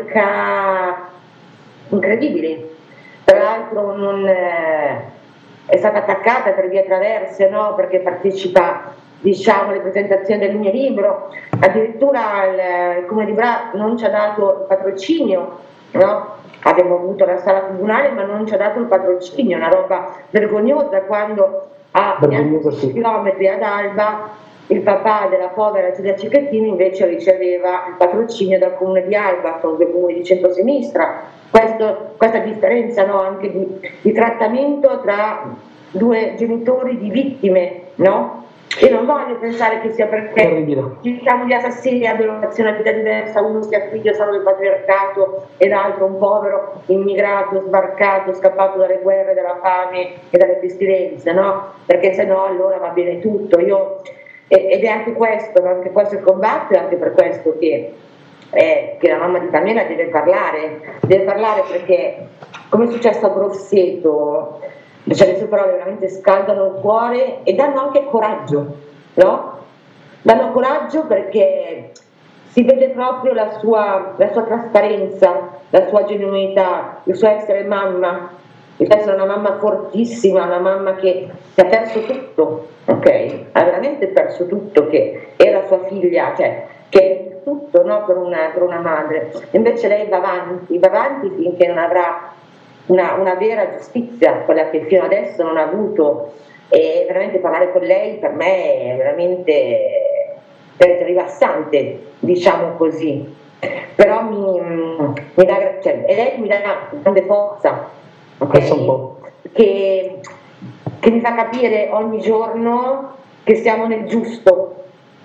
carica incredibili. Tra l'altro non, eh, è stata attaccata per vie traverse, no? Perché partecipa, diciamo, alle presentazioni del mio libro. Addirittura il, il Comune di Bra non ci ha dato il patrocinio, no? Abbiamo avuto la sala comunale ma non ci ha dato il patrocinio, una roba vergognosa, quando a neanche chilometri ad Alba il papà della povera Giulia Cicchettini invece riceveva il patrocinio dal Comune di Alba, sono due comuni di centrosinistra. Questo, questa differenza, no, anche di, di trattamento tra due genitori di vittime, no? E non voglio pensare che sia perché diciamo gli assassini abbiano una nazionalità diversa, uno sia figlio solo del patriarcato e l'altro un povero immigrato, sbarcato, scappato dalle guerre, dalla fame e dalle pestilenze, no? Perché se no allora va bene tutto. Io, ed è anche questo, anche questo il combatto, è anche per questo che Eh, che la mamma di Pamela deve parlare, deve parlare perché, come è successo a Grosseto, cioè le sue parole veramente scaldano il cuore e danno anche coraggio, no? Danno coraggio perché si vede proprio la sua, la sua trasparenza, la sua genuinità, il suo essere mamma, il suo essere una mamma fortissima, una mamma che, che ha perso tutto, ok? Ha veramente perso tutto, che era sua figlia, cioè che tutto, no, per, una, per una madre. Invece lei va avanti, va avanti finché non avrà una, una vera giustizia, quella che fino adesso non ha avuto. E veramente parlare con lei per me è veramente, veramente rilassante, diciamo così. Però mi, mi dà, cioè, e lei mi dà grande forza, okay? che, che mi fa capire ogni giorno che siamo nel giusto.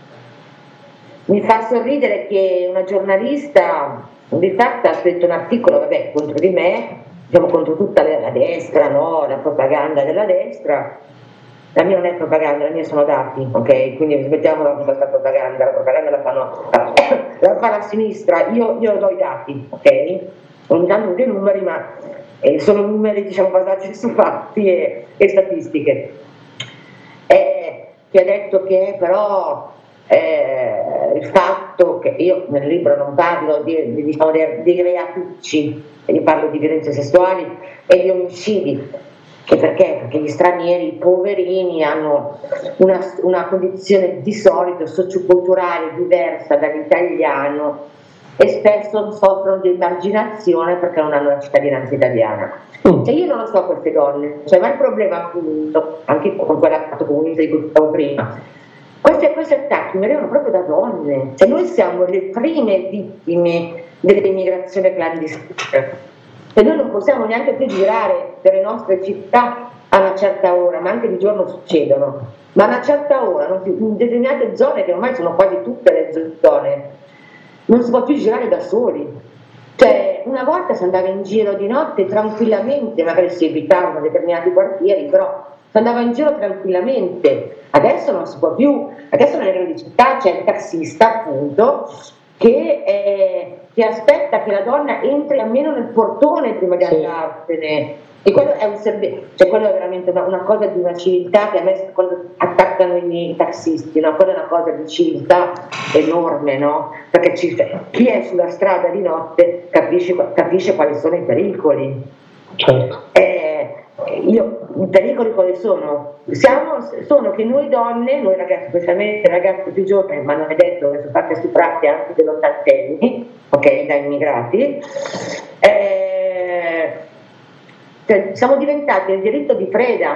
Mi fa sorridere che una giornalista di fatto ha scritto un articolo, vabbè, contro di me, diciamo contro tutta la destra, no? La propaganda della destra. La mia non è propaganda, la mia sono dati, ok? Quindi smettiamola con questa propaganda, la propaganda la fanno la fa la sinistra, io, io do i dati, ok? Ogni tanto dei numeri, ma eh, sono numeri, diciamo, basati su fatti e, e statistiche. Eh, che ha detto che però Eh, il fatto che io nel libro non parlo di, di, diciamo, dei, dei reatucci, io parlo di violenze sessuali e di omicidi, che perché? Perché gli stranieri, i poverini, hanno una, una condizione di solito socioculturale diversa dall'italiano e spesso soffrono di emarginazione perché non hanno la cittadinanza italiana. Mm. Cioè io non lo so queste donne, cioè, ma il problema appunto, anche con quella comunista di cui parlavo prima, Questi, questi attacchi mi arrivano proprio da donne, cioè noi siamo le prime vittime dell'immigrazione clandestina, e noi non possiamo neanche più girare per le nostre città a una certa ora, ma anche di giorno succedono, ma a una certa ora, non si, in determinate zone, che ormai sono quasi tutte le zone, non si può più girare da soli. Cioè, una volta si andava in giro di notte tranquillamente, magari si evitavano determinati quartieri, però si andava in giro tranquillamente. Adesso non si può più, adesso nelle grandi città c'è il tassista, appunto, che, eh, che aspetta che la donna entri almeno nel portone prima di andarsene. E quello è un servizio, cioè quello è veramente una, una cosa di una civiltà che a me quando attaccano i tassisti, no? Quella è una cosa di civiltà enorme, no? Perché ci, chi è sulla strada di notte capisce, capisce quali sono i pericoli. Certo. Eh, io, i pericoli quali sono? Siamo, sono che noi donne, noi ragazzi, specialmente ragazzi più giovani, ma non è detto che sono state stuprate anche dell'ottantenni, ok, da immigrati, eh, cioè, siamo diventati il diritto di preda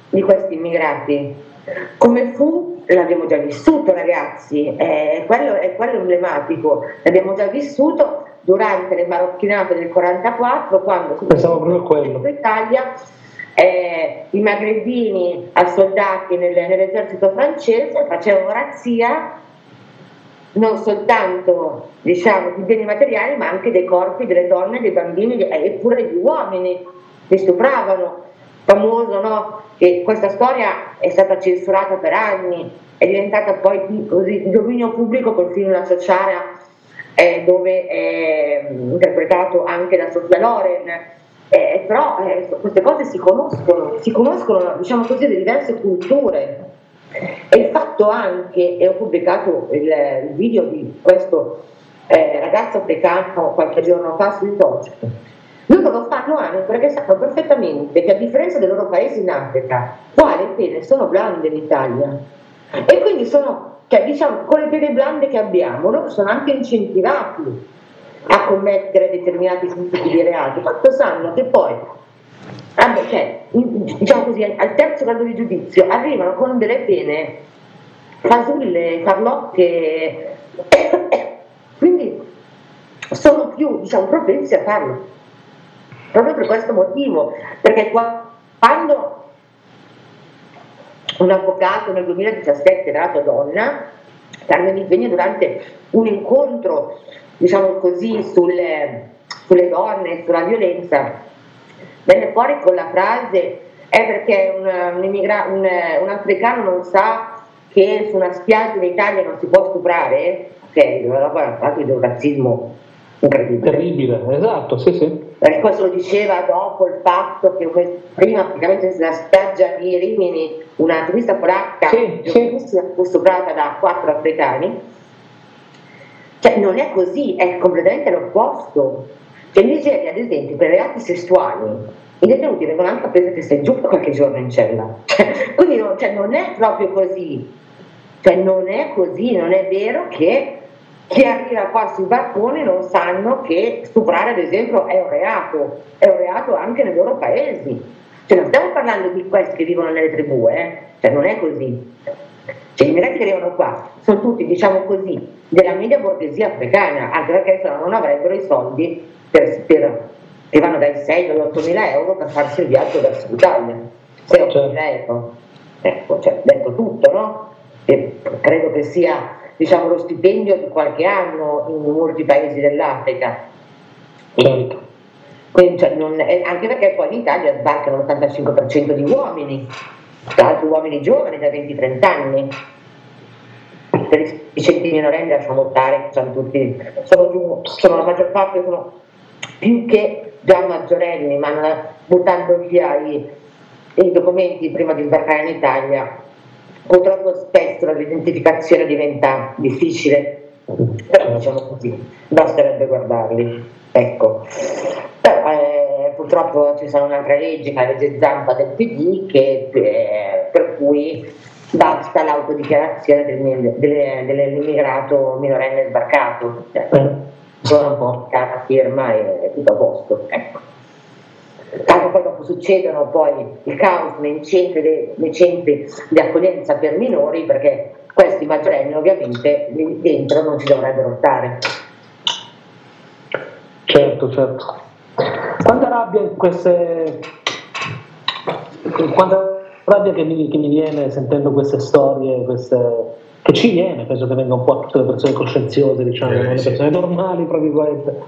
di questi immigrati. Come fu, l'abbiamo già vissuto ragazzi, è quello, è quello emblematico, l'abbiamo già vissuto durante le marocchinate del quarantaquattro, quando pensavo proprio quello in Italia eh, i magrebini assoldati nel, nell'esercito francese facevano razzia non soltanto diciamo di beni materiali ma anche dei corpi delle donne, dei bambini e pure degli uomini, li stupravano. Famoso, no? Che questa storia è stata censurata per anni, è diventata poi così di dominio pubblico col film La Ciociara, eh, dove è interpretato anche da Sofia Loren, eh, però eh, queste cose si conoscono, si conoscono diciamo così le diverse culture. E il fatto anche, e ho pubblicato il, il video di questo eh, ragazzo africano qualche giorno fa sui social, loro lo fanno anche perché sanno perfettamente che a differenza dei loro paesi in Africa, qua le pene sono blande in Italia e quindi sono, cioè, diciamo, con le pene blande che abbiamo loro sono anche incentivati a commettere determinati tipi di reati, quanto sanno che poi ah beh, cioè, diciamo così, al terzo grado di giudizio arrivano con delle pene fasulle, farlocche, quindi sono più diciamo propensi a farlo proprio per questo motivo, perché quando un avvocato nel duemiladiciassette era nato donna, Carmen Impegno, durante un incontro diciamo così sulle, sulle donne, sulla violenza, venne fuori con la frase è perché un, un, immigra- un, un africano non sa che su una spiaggia in Italia non si può stuprare, ok, una roba fatto di un razzismo incredibile. Terribile, esatto, sì sì. Eh, questo lo diceva dopo il fatto che prima praticamente sulla spiaggia di Rimini una turista polacca sì, sì. fu stuprata da quattro africani. Cioè non è così, è completamente l'opposto. Cioè, in Nigeria ad esempio per reati sessuali i detenuti vengono anche appesi che stai giù qualche giorno in cella, cioè, quindi no, cioè, non è proprio così, cioè non è così, non è vero che chi arriva qua sui barconi non sanno che stuprare ad esempio è un reato, è un reato anche nei loro paesi, cioè non stiamo parlando di questi che vivono nelle tribù, eh? Cioè non è così, cioè gli immigrati che arrivano qua sono tutti diciamo così della media borghesia africana, anche perché se no non avrebbero i soldi per, per che vanno dai sei agli otto mila euro per farsi il viaggio verso l'Italia, sei otto mila euro, ecco, cioè detto tutto, no? E credo che sia diciamo lo stipendio di qualche anno in molti paesi dell'Africa. Certo. Quindi, cioè, non è, anche perché poi in Italia sbarcano l'ottantacinque per cento di uomini, tra l'altro uomini giovani da venti trenta anni. Per i centri minorenni lasciamo stare, sono tutti, sono, giù, sono la maggior parte sono più che già maggiorenni, ma non, buttando via i, i documenti prima di sbarcare in Italia. Purtroppo spesso l'identificazione diventa difficile, però diciamo così, basterebbe guardarli, ecco. Però, eh, purtroppo ci sono un'altra legge, la legge Zampa del P D, che, eh, per cui basta l'autodichiarazione del, del, dell'immigrato minorenne sbarcato, cioè, solo un po' la firma e è tutto a posto, ecco. Tanto poi dopo succedono poi il caos nei centri, de, nei centri di accoglienza per minori, perché questi maggiorenni ovviamente lì dentro non ci dovrebbero stare. Certo, certo. Quanta rabbia in queste quanta rabbia che mi, che mi viene sentendo queste storie, queste che ci viene, penso che venga un po' a tutte le persone coscienziose, diciamo, eh, le persone sì. normali, tra virgolette.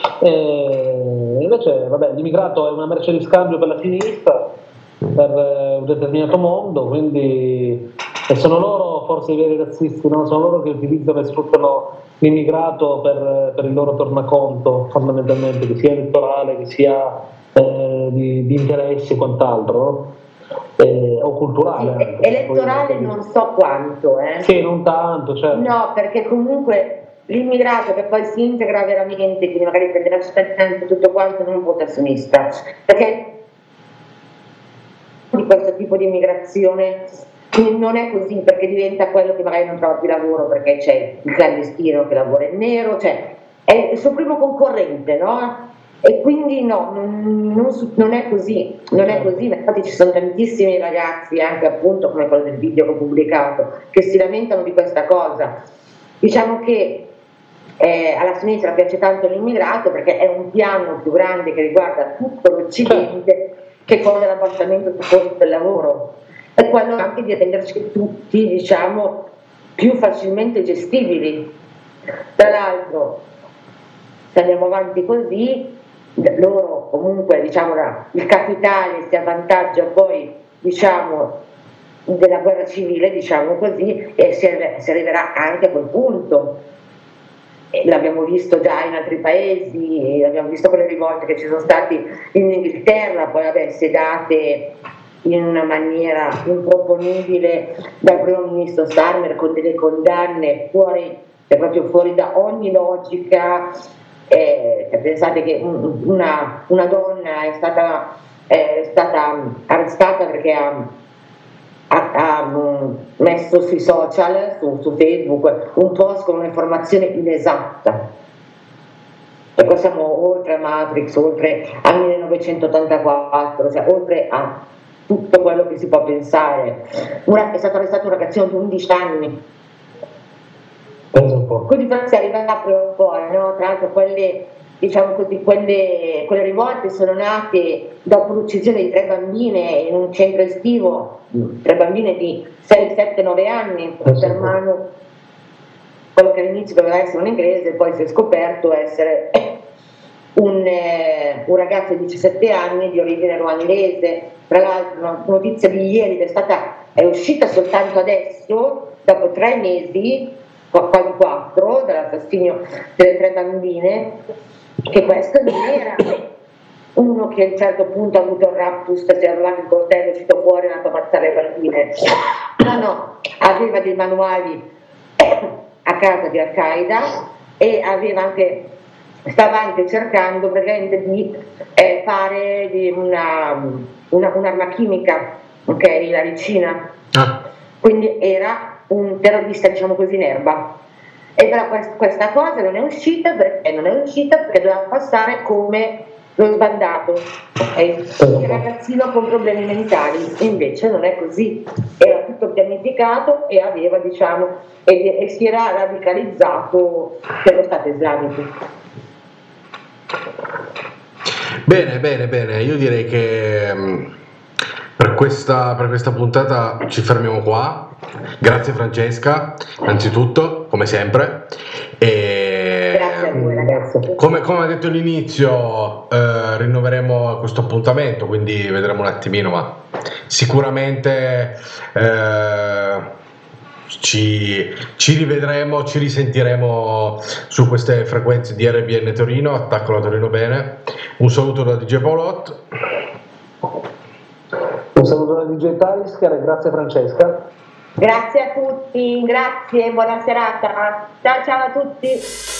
E invece, vabbè, l'immigrato è una merce di scambio per la sinistra, per un determinato mondo, quindi e sono loro forse i veri razzisti, no? Sono loro che utilizzano e sfruttano l'immigrato per, per il loro tornaconto, fondamentalmente, che sia elettorale, che sia eh, di, di interessi e quant'altro, no? Eh, o culturale. Sì, elettorale poi, non so quanto, eh. Sì, non tanto, certo. No, perché comunque l'immigrato che poi si integra veramente, quindi magari prenderà cittadinanza e tutto quanto, non vota a sinistra, perché di questo tipo di immigrazione non è così, perché diventa quello che magari non trova più lavoro perché c'è il clandestino che lavora in nero, cioè è il suo primo concorrente, no? E quindi no, non, non, non è così, non è così, infatti ci sono tantissimi ragazzi, anche appunto come quello del video che ho pubblicato, che si lamentano di questa cosa. Diciamo che eh, alla sinistra piace tanto l'immigrato perché è un piano più grande che riguarda tutto l'Occidente che quello dell'abbassamento del costo del lavoro, è quello anche di renderci tutti, diciamo, più facilmente gestibili. Tra l'altro, se andiamo avanti così, loro comunque, diciamo, il capitale si avvantaggia poi, diciamo, della guerra civile, diciamo così, e si, si arriverà anche a quel punto. E l'abbiamo visto già in altri paesi, abbiamo visto quelle rivolte che ci sono state in Inghilterra, poi vabbè, sedate in una maniera improponibile dal primo ministro Starmer con delle condanne fuori, proprio fuori da ogni logica. Eh, pensate che una, una donna è stata, è stata arrestata perché ha, ha, ha messo sui social, su, su Facebook, un post con un'informazione inesatta. E qua siamo oltre a Matrix, oltre al millenovecentottantaquattro, cioè oltre a tutto quello che si può pensare. Una, è stato arrestato un ragazzino di undici anni. Quindi si arriva proprio fuori, no? Tra l'altro quelle, diciamo così, quelle, quelle rivolte sono nate dopo l'uccisione di tre bambine in un centro estivo, tre bambine di sei, sette, nove anni, per mano quello che all'inizio doveva essere un inglese, poi si è scoperto essere un, eh, un ragazzo di diciassette anni di origine ruandese. Tra l'altro una notizia di ieri è, stata, è uscita soltanto adesso, dopo tre mesi, quasi quattro, dall'assassinio delle tre bambine, che questo non era uno che a un certo punto ha avuto il raptus, si è arruolato il coltello, è uscito fuori e è andato a ammazzare le bambine. No, no, aveva dei manuali a casa di Al-Qaeda e aveva anche, stava anche cercando praticamente di eh, fare di una, una, un'arma chimica, ok, la ricina. Ah. Quindi era un terrorista, diciamo così, in erba. E però questa cosa non è uscita perché non è uscita perché doveva passare come lo sbandato, okay? Il ragazzino con problemi mentali. Invece non è così, era tutto pianificato e aveva, diciamo, e, e si era radicalizzato per lo Stato islamico. Bene, bene, bene, io direi che um, per questa, per questa puntata ci fermiamo qua. Grazie Francesca, innanzitutto, come sempre. E grazie a voi ragazzi. Come, come ha detto all'inizio, eh, rinnoveremo questo appuntamento, quindi vedremo un attimino, ma sicuramente eh, ci, ci rivedremo, ci risentiremo su queste frequenze di R B N Torino, Attacco la Torino Bene. Un saluto da D J Paolot. Un saluto da D J Talisker e grazie Francesca. Grazie a tutti, grazie, buona serata. Ciao ciao a tutti.